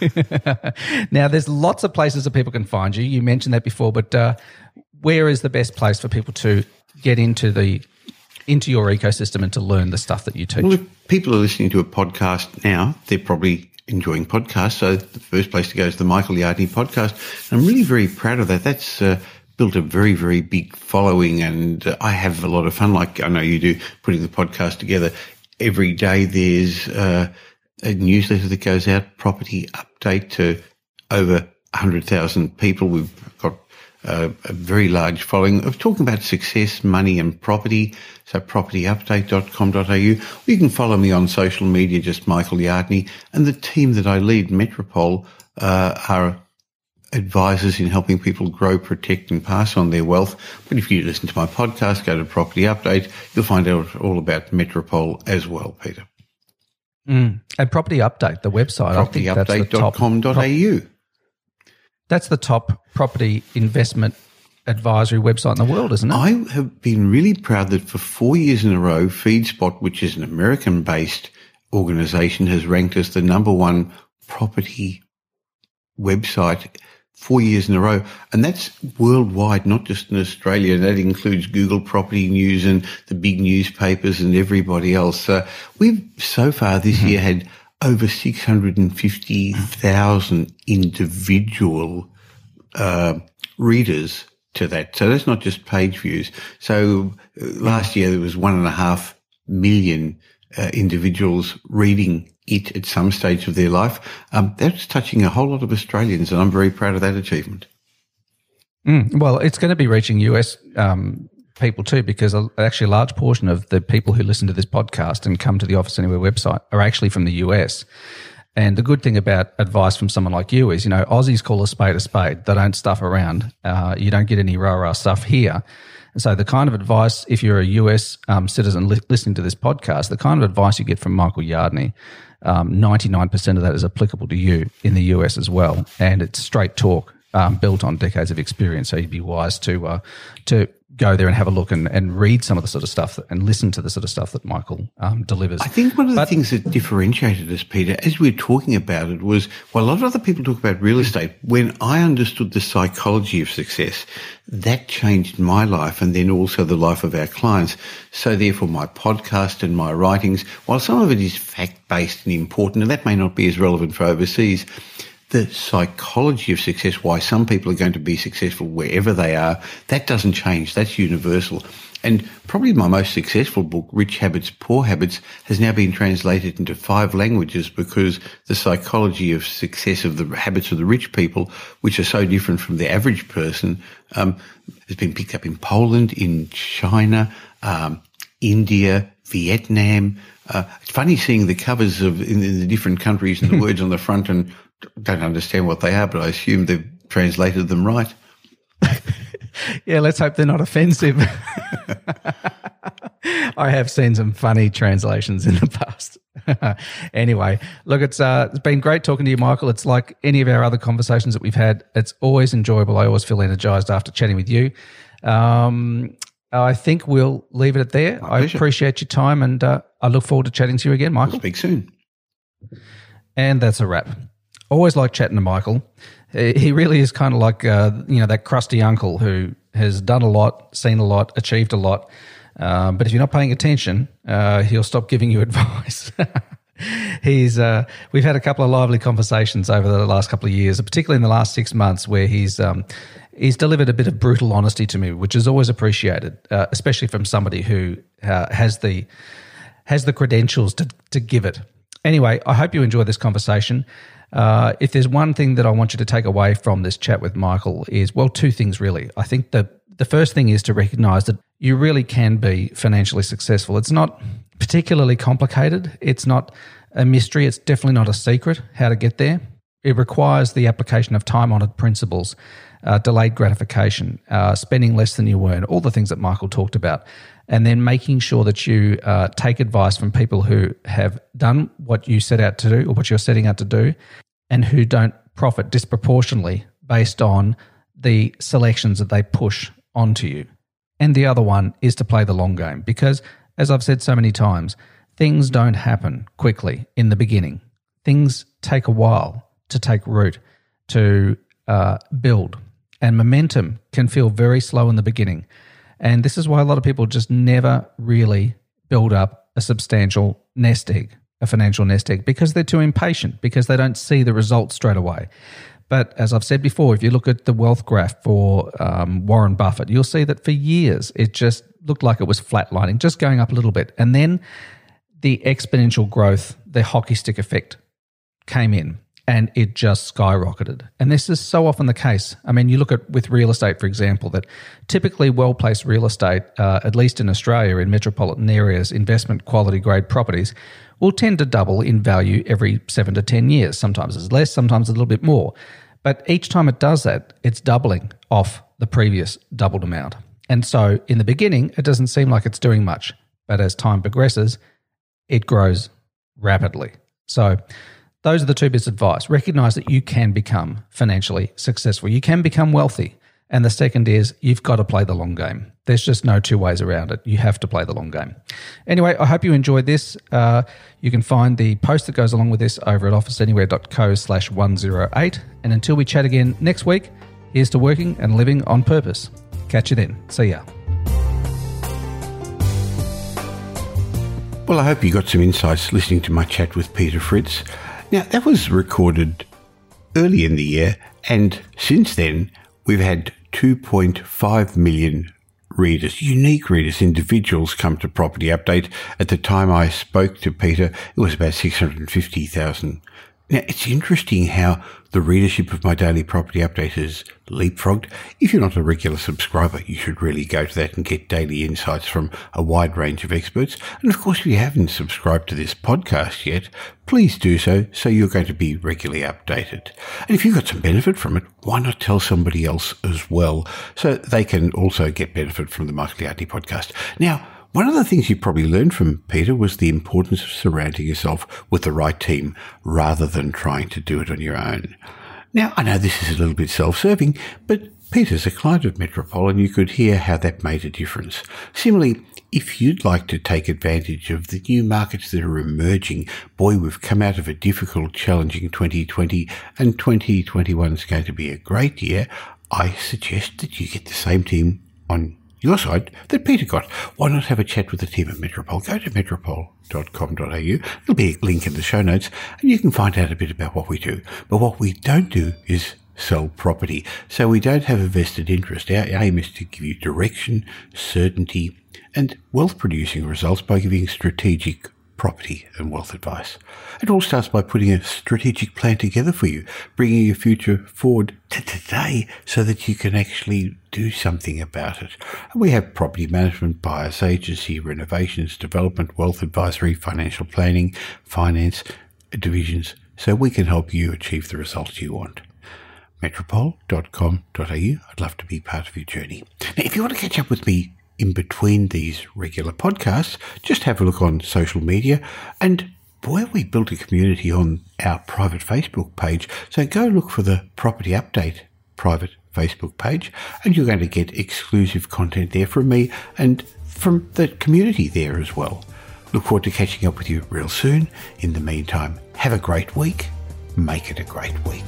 Now, there's lots of places that people can find you. You mentioned that before, but uh, where is the best place for people to get into the into your ecosystem and to learn the stuff that you teach? Well, if people are listening to a podcast now, they're probably enjoying podcasts. So the first place to go is the Michael Yardney podcast. And I'm really very proud of that. That's uh, built a very, very big following, and uh, I have a lot of fun, like I know you do, putting the podcast together. Every day there's uh, a newsletter that goes out, Property Update, to over one hundred thousand people. We've got Uh, a very large following of talking about success, money and property. So property update dot com dot a u. You can follow me on social media, just Michael Yardney. And the team that I lead, Metropole, uh, are advisors in helping people grow, protect and pass on their wealth. But if you listen to my podcast, go to Property Update, you'll find out all about Metropole as well, Peter. Mm. And Property Update, the website, property update dot com dot a u. That's the top property investment advisory website in the world, isn't it? I have been really proud that for four years in a row, FeedSpot, which is an American-based organisation has ranked us the number one property website four years in a row. And that's worldwide, not just in Australia. That includes Google Property News and the big newspapers and everybody else. So we've so far this mm-hmm. year had over six hundred fifty thousand individual uh, readers to that. So that's not just page views. So uh, last year there was one and a half million uh, individuals reading it at some stage of their life. Um, that's touching a whole lot of Australians, and I'm very proud of that achievement. Mm, well, it's going to be reaching U S um, people too, because a, actually a large portion of the people who listen to this podcast and come to the Office Anywhere website are actually from the U S. And the good thing about advice from someone like you is, you know, Aussies call a spade a spade. They don't stuff around. Uh, you don't get any rah-rah stuff here. And so the kind of advice, if you're a U S um, citizen li- listening to this podcast, the kind of advice you get from Michael Yardney, um, ninety-nine percent of that is applicable to you in the U S as well. And it's straight talk, um, built on decades of experience. So you'd be wise to uh, to go there and have a look and, and read some of the sort of stuff that, and listen to the sort of stuff that Michael um, delivers. I think one of the but, things that differentiated us, Peter, as we were talking about it, was while a lot of other people talk about real estate, when I understood the psychology of success, that changed my life and then also the life of our clients. So therefore my podcast and my writings, while some of it is fact-based and important, and that may not be as relevant for overseas, the psychology of success, why some people are going to be successful wherever they are, that doesn't change. That's universal. And probably my most successful book, Rich Habits, Poor Habits, has now been translated into five languages because the psychology of success of the habits of the rich people, which are so different from the average person, um, has been picked up in Poland, in China, um, India, Vietnam. Uh, it's funny seeing the covers of in, in the different countries and the words on the front, and don't understand what they are, but I assume they've translated them right. Yeah, let's hope they're not offensive. I have seen some funny translations in the past. Anyway, look, it's uh, it's been great talking to you, Michael. It's like any of our other conversations that we've had. It's always enjoyable. I always feel energized after chatting with you. Um, I think we'll leave it at there. My I pleasure. Appreciate your time, and uh, I look forward to chatting to you again, Michael. We'll speak soon. And that's a wrap. Always like chatting to Michael. He really is kind of like, uh, you know, that crusty uncle who has done a lot, seen a lot, achieved a lot. Um, but if you're not paying attention, uh, he'll stop giving you advice. He's, uh, we've had a couple of lively conversations over the last couple of years, particularly in the last six months, where he's um, he's delivered a bit of brutal honesty to me, which is always appreciated, uh, especially from somebody who uh, has the has the credentials to to give it. Anyway, I hope you enjoy this conversation. Uh, if there's one thing that I want you to take away from this chat with Michael is, well, two things really. I think the the first thing is to recognize that you really can be financially successful. It's not particularly complicated. It's not a mystery. It's definitely not a secret how to get there. It requires the application of time-honored principles, uh, delayed gratification, uh, spending less than you earn, all the things that Michael talked about, and then making sure that you uh, take advice from people who have done what you set out to do or what you're setting out to do, and who don't profit disproportionately based on the selections that they push onto you. And the other one is to play the long game, because, as I've said so many times, things don't happen quickly in the beginning. Things take a while to take root, to uh, build, and momentum can feel very slow in the beginning. And this is why a lot of people just never really build up a substantial nest egg, a financial nest egg, because they're too impatient, because they don't see the results straight away. But as I've said before, if you look at the wealth graph for um, Warren Buffett, you'll see that for years it just looked like it was flatlining, just going up a little bit. And then the exponential growth, the hockey stick effect came in, and it just skyrocketed. And this is so often the case. I mean, you look at with real estate, for example, that typically well-placed real estate, uh, at least in Australia, in metropolitan areas, investment quality grade properties, will tend to double in value every seven to ten years. Sometimes it's less, sometimes a little bit more. But each time it does that, it's doubling off the previous doubled amount. And so in the beginning, it doesn't seem like it's doing much. But as time progresses, it grows rapidly. So those are the two bits of advice. Recognize that you can become financially successful. You can become wealthy. And the second is you've got to play the long game. There's just no two ways around it. You have to play the long game. Anyway, I hope you enjoyed this. Uh, you can find the post that goes along with this over at officeanywhere.co slash 108. And until we chat again next week, here's to working and living on purpose. Catch you then. See ya. Well, I hope you got some insights listening to my chat with Peter Fritz. Now, that was recorded early in the year, and since then, we've had two point five million readers, unique readers, individuals come to Property Update. At the time I spoke to Peter, it was about six hundred fifty thousand. Now, it's interesting how the readership of my daily Property Update has leapfrogged. If you're not a regular subscriber, you should really go to that and get daily insights from a wide range of experts. And of course, if you haven't subscribed to this podcast yet, please do so, so you're going to be regularly updated. And if you've got some benefit from it, why not tell somebody else as well, so they can also get benefit from the Michael Yardney podcast. Now, one of the things you probably learned from Peter was the importance of surrounding yourself with the right team rather than trying to do it on your own. Now, I know this is a little bit self-serving, but Peter's a client of Metropole and you could hear how that made a difference. Similarly, if you'd like to take advantage of the new markets that are emerging, boy, we've come out of a difficult, challenging twenty twenty and twenty twenty-one is going to be a great year, I suggest that you get the same team on your side that Peter got. Why not have a chat with the team at Metropole? Go to metropole dot com dot a u. There'll be a link in the show notes and you can find out a bit about what we do. But what we don't do is sell property. So we don't have a vested interest. Our aim is to give you direction, certainty, and wealth producing results by giving strategic property and wealth advice. It all starts by putting a strategic plan together for you, bringing your future forward to today so that you can actually do something about it. And we have property management, buyer's agency, renovations, development, wealth advisory, financial planning, finance divisions, so we can help you achieve the results you want. metropole dot com dot a u. I'd love to be part of your journey. Now, if you want to catch up with me in between these regular podcasts, just have a look on social media. And boy, we built a community on our private Facebook page. So go look for the Property Update private Facebook page, and you're going to get exclusive content there from me and from the community there as well. Look forward to catching up with you real soon. In the meantime, have a great week. Make it a great week.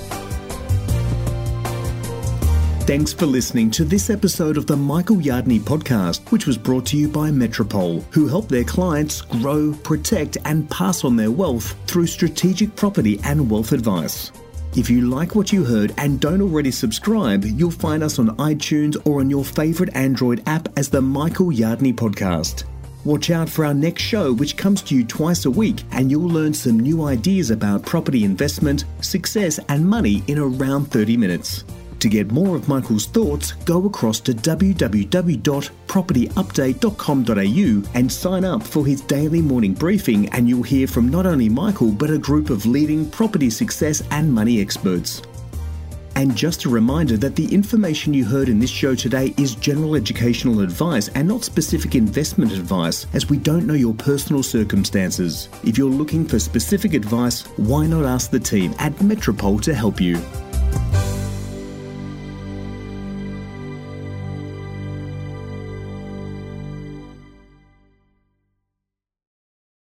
Thanks for listening to this episode of the Michael Yardney podcast, which was brought to you by Metropole, who help their clients grow, protect, and pass on their wealth through strategic property and wealth advice. If you like what you heard and don't already subscribe, you'll find us on iTunes or on your favourite Android app as the Michael Yardney podcast. Watch out for our next show, which comes to you twice a week, and you'll learn some new ideas about property investment, success, and money in around thirty minutes. To get more of Michael's thoughts, go across to w w w dot property update dot com dot a u and sign up for his daily morning briefing, and you'll hear from not only Michael but a group of leading property success and money experts. And just a reminder that the information you heard in this show today is general educational advice and not specific investment advice, as we don't know your personal circumstances. If you're looking for specific advice, why not ask the team at Metropole to help you?